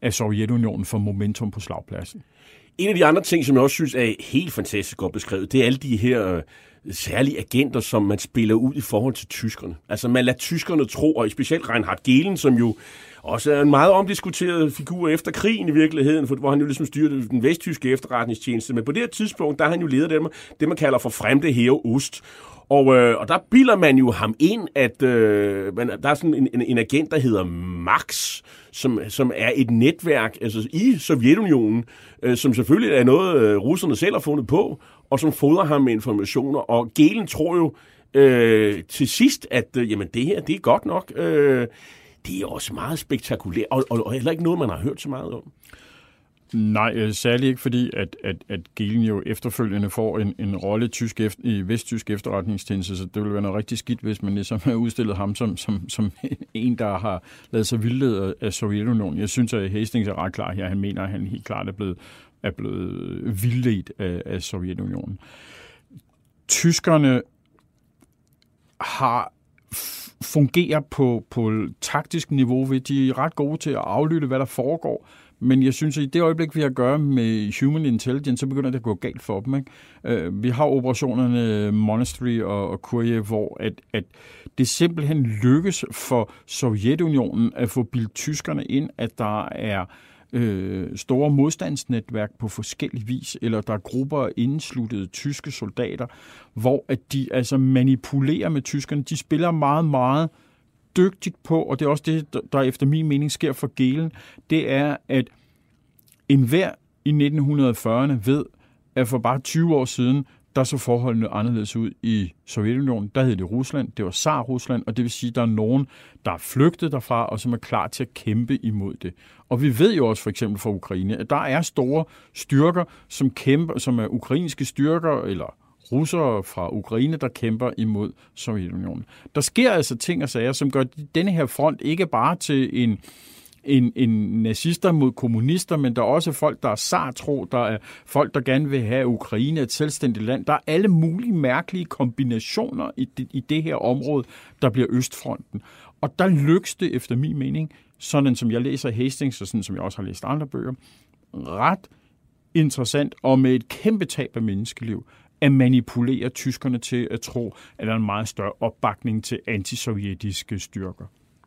at Sovjetunionen får momentum på slagpladsen. En af de andre ting, som jeg også synes er helt fantastisk godt beskrevet, det er alle de her øh, særlige agenter, som man spiller ud i forhold til tyskerne. Altså man lader tyskerne tro, og specielt Reinhard Gehlen, som jo også er en meget omdiskuteret figur efter krigen i virkeligheden, hvor han jo ligesom styrede den vesttyske efterretningstjeneste. Men på det her tidspunkt, der har han jo ledet dem, det, man kalder for Fremde Heer Ost. Og, øh, og der bilder man jo ham ind, at øh, man, der er sådan en, en, en agent, der hedder Max, som, som er et netværk altså i Sovjetunionen, øh, som selvfølgelig er noget, øh, russerne selv har fundet på, og som fodrer ham med informationer. Og Gehlen tror jo øh, til sidst, at øh, jamen, det her det er godt nok. Øh, det er også meget spektakulært, og, og, og heller ikke noget, man har hørt så meget om. Nej, særligt ikke, fordi at, at, at Gehlen jo efterfølgende får en, en rolle tysk efter, i vesttysk efterretningstjeneste, så det ville være noget rigtig skidt, hvis man ligesom har udstillet ham som, som, som en, der har lavet sig vildlede af Sovjetunionen. Jeg synes, at Hastings er ret klar her. Han mener, at han helt klart er blevet, er blevet vildledt af, af Sovjetunionen. Tyskerne har fungerer på, på taktisk niveau, ved de er ret gode til at aflytte, hvad der foregår. Men jeg synes, at i det øjeblik, vi har at gøre med human intelligence, så begynder det at gå galt for dem. Ikke? Vi har operationerne Monastery og, og Courier, hvor at, at det simpelthen lykkes for Sovjetunionen at få bildt tyskerne ind, at der er øh, store modstandsnetværk på forskellig vis, eller der er grupper af indsluttede tyske soldater, hvor at de altså manipulerer med tyskerne. De spiller meget, meget dygtigt på, og det er også det, der efter min mening sker for Gehlen, det er, at enhver i nitten fyrrerne ved, at for bare tyve år siden, der så forholdene anderledes ud i Sovjetunionen. Der hed det Rusland, det var Tsar-Rusland, og det vil sige, at der er nogen, der er flygtet derfra, og som er klar til at kæmpe imod det. Og vi ved jo også for eksempel fra Ukraine, at der er store styrker, som kæmper, som er ukrainske styrker, eller russere fra Ukraine, der kæmper imod Sovjetunionen. Der sker altså ting og sager, som gør denne her front ikke bare til en, en, en nazister mod kommunister, men der er også folk, der er sartro, der er folk, der gerne vil have Ukraine et selvstændigt land. Der er alle mulige mærkelige kombinationer i det, i det her område, der bliver Østfronten. Og der lykkes det, efter min mening, sådan som jeg læser Hastings, og sådan som jeg også har læst andre bøger, ret interessant og med et kæmpe tab af menneskeliv, at manipulere tyskerne til at tro, at der er en meget større opbakning til antisovjetiske styrker.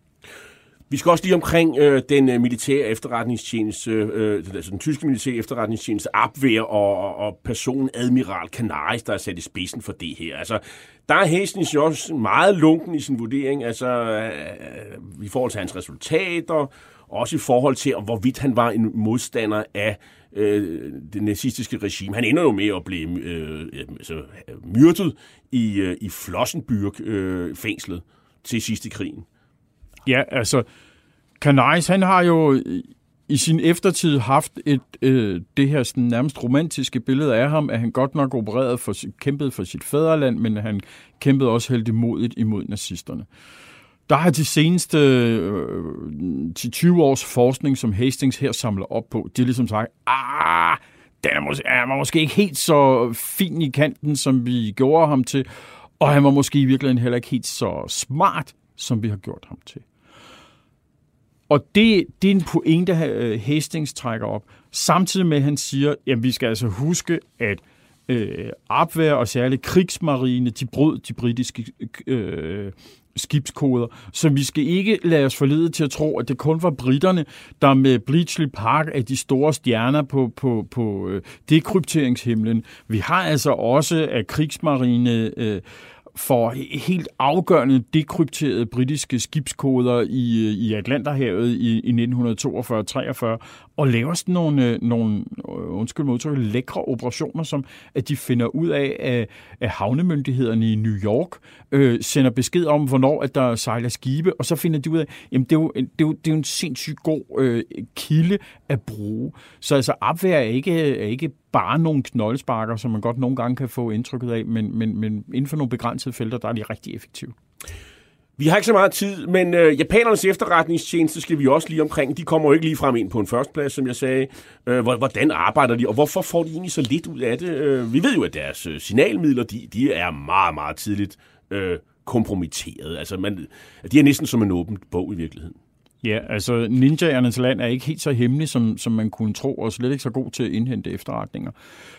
Vi skal også lige omkring øh, den militære efterretningstjeneste, øh, altså den tyske militære efterretningstjeneste, Abwehr og, og personen Admiral Canaris, der er sat i spidsen for det her. Altså, der er Hastings jo også meget lunken i sin vurdering, altså øh, i forhold til hans resultater, også i forhold til, hvorvidt han var en modstander af øh, det nazistiske regime. Han ender jo med at blive øh, altså, myrdet i, øh, i Flossenbürg-fængslet øh, til sidst i krigen. Ja, altså, Canaris, han har jo i sin eftertid haft et, øh, det her sådan, nærmest romantiske billede af ham, at han godt nok opererede for, kæmpede for sit fædreland, men han kæmpede også heldigmodigt imod nazisterne. Der har de seneste øh, ti til tyve års forskning, som Hastings her samler op på, de har ligesom sagt, ah, den er, mås- er måske ikke helt så fin i kanten, som vi gjorde ham til, og han var måske i virkeligheden heller ikke helt så smart, som vi har gjort ham til. Og det, det er en pointe, Hastings trækker op, samtidig med, at han siger, at vi skal altså huske, at øh, Abwehr og særligt krigsmarine, de brød de britiske øh, skibskoder, så vi skal ikke lade os forlede til at tro, at det kun var britterne, der med Bletchley Park er de store stjerner på, på, på øh, dekrypteringshimlen. Vi har altså også af krigsmarine øh, for helt afgørende dekrypterede britiske skibskoder i, i Atlanterhavet i, i nitten toogfyrre til treogfyrre, og laver sådan nogle, nogle undskyld mig udtryk, lækre operationer, som at de finder ud af, at, at havnemyndighederne i New York øh, sender besked om, hvornår at der sejler skibe, og så finder de ud af, jamen det er jo, det er jo, det er jo en sindssygt god øh, kilde at bruge. Så altså Abwehr er ikke, er ikke bare nogle knoldesparker, som man godt nogle gange kan få indtrykket af, men, men, men inden for nogle begrænsede felter, der er de rigtig effektive. Vi har ikke så meget tid, men øh, japanernes efterretningstjeneste skal vi også lige omkring. De kommer jo ikke lige frem ind på en førsteplads, som jeg sagde. Øh, hvordan arbejder de, og hvorfor får de egentlig så lidt ud af det? Øh, vi ved jo, at deres øh, signalmidler, de, de er meget, meget tidligt øh, kompromitteret. Altså, man, de er næsten som en åben bog i virkeligheden. Ja, altså ninjaernes land er ikke helt så hemmelig, som, som man kunne tro, og slet ikke så god til at indhente efterretninger.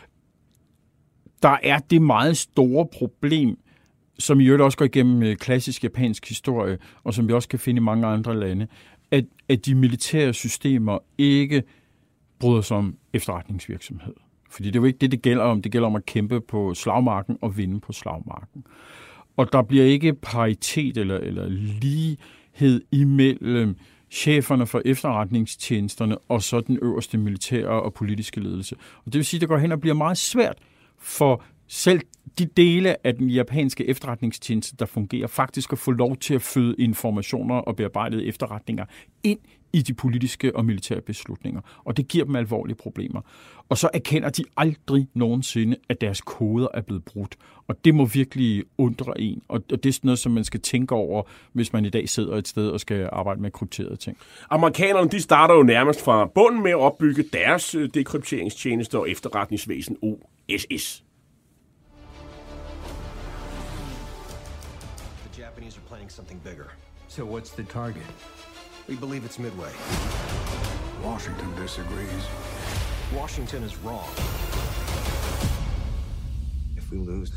Der er det meget store problem, som i øvrigt også går igennem klassisk japansk historie, og som vi også kan finde i mange andre lande, at, at de militære systemer ikke bryder sig om efterretningsvirksomhed. Fordi det er jo ikke det, det gælder om. Det gælder om at kæmpe på slagmarken og vinde på slagmarken. Og der bliver ikke paritet eller, eller lighed imellem cheferne for efterretningstjenesterne og så den øverste militære og politiske ledelse. Og det vil sige, at det går hen og bliver meget svært for selv de dele af den japanske efterretningstjeneste, der fungerer, faktisk at få lov til at føde informationer og bearbejdede efterretninger ind i de politiske og militære beslutninger. Og det giver dem alvorlige problemer. Og så erkender de aldrig nogensinde, at deres koder er blevet brudt. Og det må virkelig undre en. Og det er sådan noget, som man skal tænke over, hvis man i dag sidder et sted og skal arbejde med krypterede ting. Amerikanerne, de starter jo nærmest fra bunden med at opbygge deres dekrypteringstjeneste og efterretningsvæsen O S S. The Japanese are planning something bigger. So what's the target? We believe it's Midway. Washington disagrees. Washington is wrong. If we lose,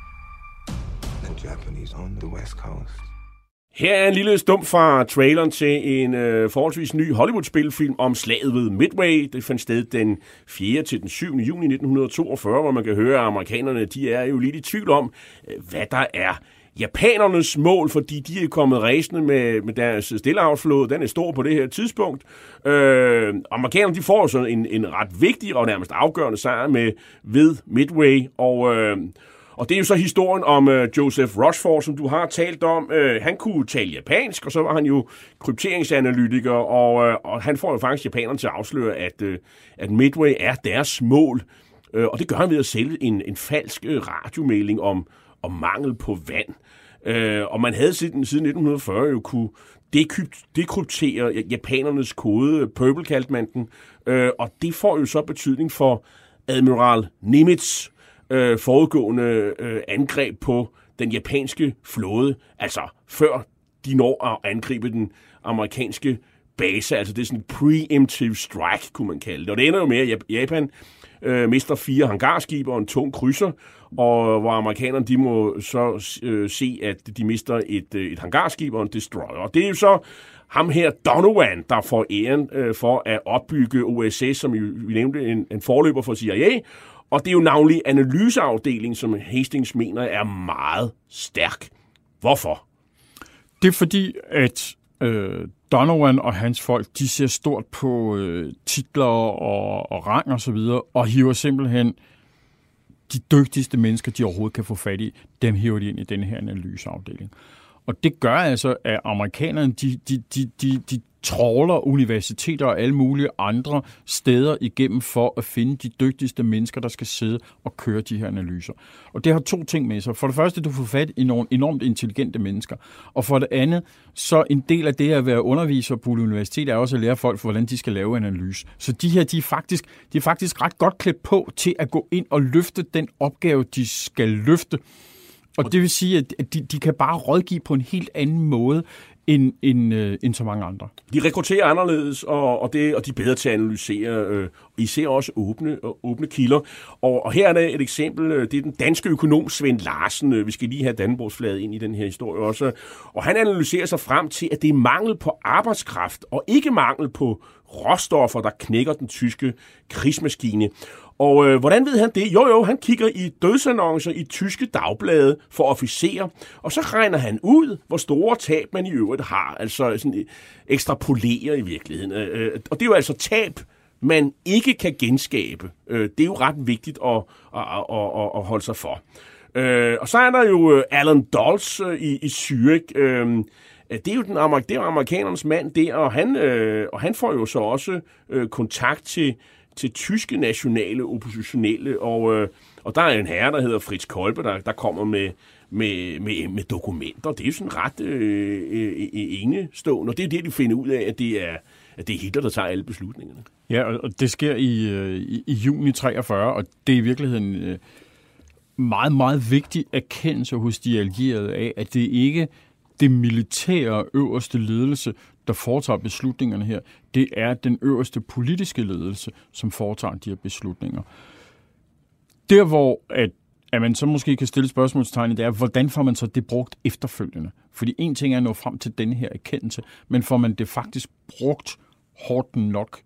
then Japanese own the West Coast. Her er en lille stump fra traileren til en øh, forholdsvis ny Hollywood-spilfilm om slaget ved Midway. Det fandt sted den fjerde til den syvende juni nitten toogfyrre, hvor man kan høre, at amerikanerne de er jo lidt i tvivl om, hvad der er japanernes mål, fordi de er kommet ræsende med, med deres stillehavsflåde. Den er stor på det her tidspunkt. Øh, amerikanerne de får sådan en, en ret vigtig og nærmest afgørende sejr med ved Midway, og øh, Og det er jo så historien om øh, Joseph Rochefort, som du har talt om. Øh, han kunne tale japansk, og så var han jo krypteringsanalytiker, og, øh, og han får jo faktisk japanerne til at afsløre, at, øh, at Midway er deres mål. Øh, og det gør han ved at sælge en, en falsk øh, radiomelding om, om mangel på vand. Øh, og man havde siden, siden nitten fyrre jo kunne dekryptere japanernes kode, Purple kaldte man den, øh, og det får jo så betydning for Admiral Nimitz, Øh, forudgående øh, angreb på den japanske flåde, altså før de når at angribe den amerikanske base, altså det er sådan en preemptive strike, kunne man kalde det. Og det ender jo med, at Japan øh, mister fire hangarskibe og en tung krydser, og hvor amerikanerne de må så øh, se, at de mister et, øh, et hangarskib og en destroyer. Og det er jo så ham her, Donovan, der får æren øh, for at opbygge O S S, som vi nævnte, en, en forløber for C I A. Og det er jo navnlig analyseafdelingen, som Hastings mener er meget stærk. Hvorfor? Det er fordi, at øh, Donovan og hans folk, de ser stort på øh, titler og, og rang og så videre, og hiver simpelthen de dygtigste mennesker, de overhovedet kan få fat i, dem hiver de ind i den her analyseafdeling. Og det gør altså, at amerikanerne, de, de, de, de, de trawler universiteter og alle mulige andre steder igennem for at finde de dygtigste mennesker, der skal sidde og køre de her analyser. Og det har to ting med sig. For det første, du får fat i nogle enormt intelligente mennesker. Og for det andet, så en del af det at være underviser på universitet er også at lære folk, hvordan de skal lave analyse. Så de her, de er faktisk, de er faktisk ret godt klædt på til at gå ind og løfte den opgave, de skal løfte. Og det vil sige, at de, de kan bare rådgive på en helt anden måde, end, end, øh, end så mange andre. De rekrutterer anderledes, og, og, det, og de er bedre til at analysere. Øh, I ser også åbne, åbne kilder. Og, og her er der et eksempel. Det er den danske økonom Svend Larsen. Vi skal lige have Dannebrogsflaget ind i den her historie også. Og han analyserer sig frem til, at det er mangel på arbejdskraft, og ikke mangel på råstoffer, der knækker den tyske krigsmaskine. Og øh, hvordan ved han det? Jo, jo, han kigger i dødsannoncer i tyske dagblade for officerer, og så regner han ud, hvor store tab man i øvrigt har. Altså sådan ekstrapolerer i virkeligheden. Øh, og det er jo altså tab, man ikke kan genskabe. Øh, det er jo ret vigtigt at, at, at, at, at holde sig for. Øh, og så er der jo Alan Dulles øh, i, i Zürich. Øh, Det er jo den amerik- det er amerikanernes mand der, og han, øh, og han får jo så også øh, kontakt til, til tyske nationale oppositionelle, og, øh, og der er en herre, der hedder Fritz Kolbe, der, der kommer med, med, med, med dokumenter. Det er jo sådan ret øh, øh, enestående, og det er det, de finder ud af, at det er, at det er Hitler, der tager alle beslutningerne. Ja, og det sker i, øh, i, i juni treogfyrre, og det er i virkeligheden øh, meget, meget vigtig erkendelse hos de allierede af, at det ikke det militære øverste ledelse, der foretager beslutningerne her. Det er den øverste politiske ledelse, som foretager de her beslutninger. Der, hvor at, at man så måske kan stille spørgsmålstegn, det er, hvordan får man så det brugt efterfølgende? Fordi en ting er at nå frem til denne her erkendelse, men får man det faktisk brugt hårdt nok?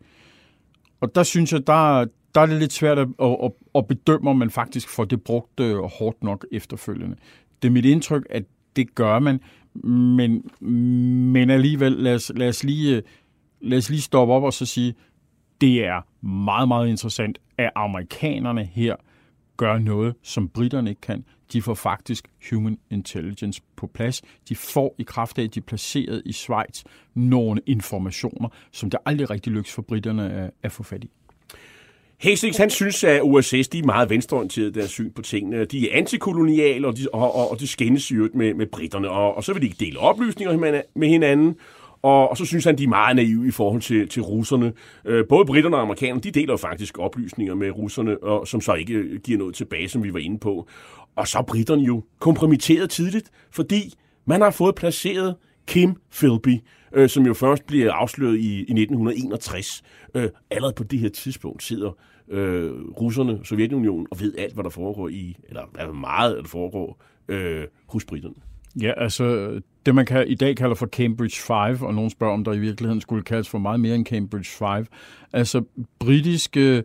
Og der synes jeg, der, der er det lidt svært at, at, at bedømme, om man faktisk får det brugt hårdt nok efterfølgende. Det er mit indtryk, at det gør man, men, men alligevel, lad os, lad, os lige, lad os lige stoppe op og så sige, det er meget, meget interessant, at amerikanerne her gør noget, som briterne ikke kan. De får faktisk human intelligence på plads. De får i kraft af, at de er placeret i Schweiz, nogle informationer, som det aldrig rigtig lykkes for briterne at, at få fat i. Hastings, han synes, at U S S de er meget venstreorienterede, deres syn på tingene. De er antikoloniale, og de, og, og, og de skændes i øvrigt med, med britterne. Og, og så vil de ikke dele oplysninger med hinanden. Og, og så synes han, de er meget naive i forhold til, til russerne. Øh, både britterne og amerikanerne, de deler jo faktisk oplysninger med russerne, og, som så ikke giver noget tilbage, som vi var inde på. Og så er britterne jo kompromitteret tidligt, fordi man har fået placeret Kim Philby, øh, som jo først bliver afsløret i, i nitten enogtres. Øh, allerede på det her tidspunkt sidder øh, russerne, Sovjetunionen, og ved alt, hvad der foregår i, eller hvad meget der foregår øh, hos britterne. Ja, altså det man kan, i dag kalder for Cambridge five, og nogen spørger, om der i virkeligheden skulle kaldes for meget mere end Cambridge five. Altså britiske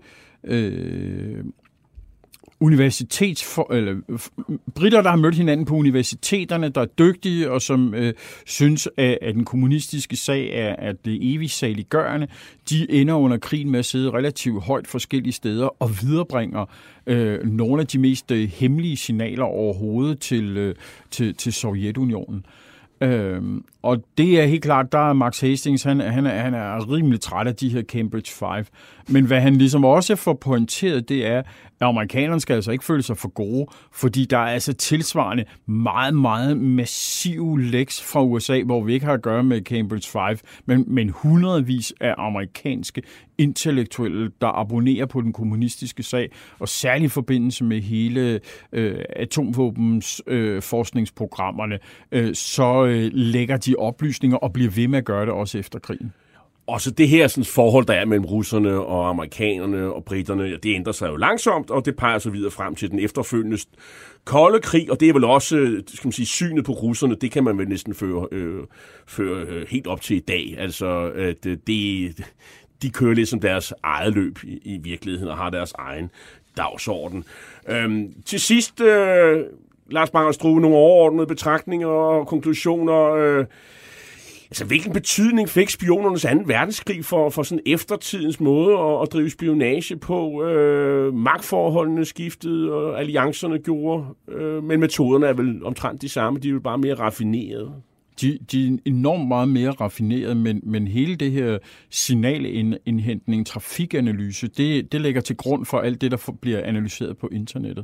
øh, universitetsfor, eller britter, der har mødt hinanden på universiteterne, der er dygtige, og som øh, synes, at, at den kommunistiske sag er at det evigt saliggørende, de ender under krigen med at sidde relativt højt forskellige steder og viderebringer øh, nogle af de mest øh, hemmelige signaler overhovedet til, øh, til, til Sovjetunionen. Øhm, og det er helt klart, der er Max Hastings, han, han, er, han er rimelig træt af de her Cambridge five. Men hvad han ligesom også får pointeret, det er, at amerikanerne skal altså ikke føle sig for gode, fordi der er altså tilsvarende meget, meget massive læks fra U S A, hvor vi ikke har at gøre med Cambridge five, men, men hundredvis af amerikanske intellektuelle, der abonnerer på den kommunistiske sag, og særligt i forbindelse med hele øh, atomvåbens øh, forskningsprogrammerne, øh, så øh, lægger de oplysninger og bliver ved med at gøre det også efter krigen. Og så det her sådan, forhold, der er mellem russerne og amerikanerne og britterne, det ændrer sig jo langsomt, og det peger så videre frem til den efterfølgende kolde krig, og det er vel også, skal man sige, synet på russerne, det kan man vel næsten føre, øh, føre øh, helt op til i dag. Altså, at det, de kører lidt som deres eget løb i, i virkeligheden, og har deres egen dagsorden. Øhm, til sidst, øh, Lars Bangert-Strube, nogle overordnede betragtninger og konklusioner. Øh, altså, hvilken betydning fik spionernes anden verdenskrig for, for sådan eftertidens måde at, at drive spionage på? Øh, magtforholdene skiftede, og alliancerne gjorde, øh, men metoderne er vel omtrent de samme, de er jo bare mere raffinerede. De, de er enormt meget mere raffineret, men, men hele det her signalindhentning, trafikanalyse, det, det ligger til grund for alt det, der bliver analyseret på internettet.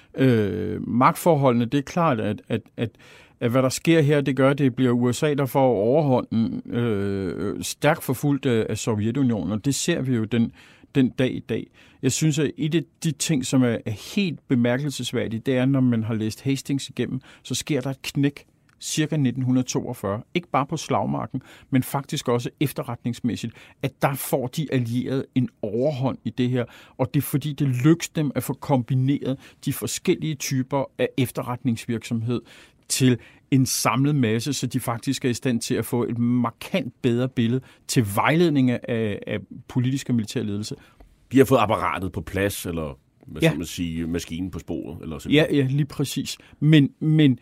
Øh, magtforholdene, det er klart, at, at, at, at hvad der sker her, det gør, det bliver U S A, der får overhånden øh, stærkt forfulgt af, af Sovjetunionen, og det ser vi jo den, den dag i dag. Jeg synes, at et af de ting, som er, er helt bemærkelsesværdigt, det er, når man har læst Hastings igennem, så sker der et knæk cirka nitten toogfyrre. Ikke bare på slagmarken, men faktisk også efterretningsmæssigt, at der får de allierede en overhånd i det her, og det er fordi, det lykkes dem at få kombineret de forskellige typer af efterretningsvirksomhed til en samlet masse, så de faktisk er i stand til at få et markant bedre billede til vejledning af, af politisk og militær ledelse. De har fået apparatet på plads, eller hvad ja. skal man sige, maskinen på sporet? Eller sådan. Ja, ja, lige præcis. Men, men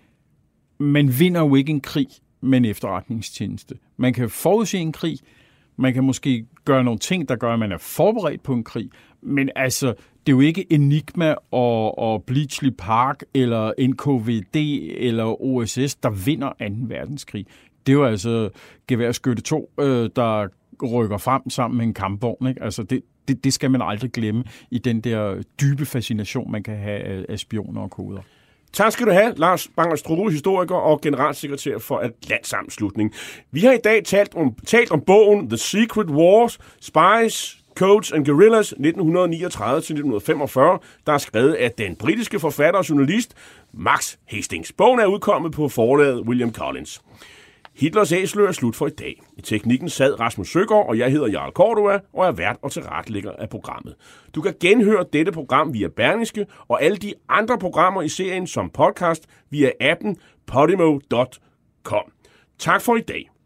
man vinder jo ikke en krig med en efterretningstjeneste. Man kan forudse en krig, man kan måske gøre nogle ting, der gør, at man er forberedt på en krig, men altså, det er jo ikke Enigma og, og Bletchley Park eller N K V D eller O S S, der vinder anden verdenskrig. Det er jo altså Geværskytte to, øh, der rykker frem sammen med en kampvogn. Ikke? Altså, det, det, det skal man aldrig glemme i den der dybe fascination, man kan have af, af spioner og koder. Tak skal du have, Lars Bangert-Strube, historiker og generalsekretær for Atlantsammenslutning. Vi har i dag talt om, talt om bogen The Secret Wars, Spies, Codes and Guerrillas nitten niogtredive til nitten femogfyrre, der er skrevet af den britiske forfatter og journalist Max Hastings. Bogen er udkommet på forlaget William Collins. Hitlers Æsler er slut for i dag. I teknikken sad Rasmus Søgaard, og jeg hedder Jarl Cordua, og er vært og tilrettelægger af programmet. Du kan genhøre dette program via Berlingske og alle de andre programmer i serien som podcast via appen podimo punktum com. Tak for i dag.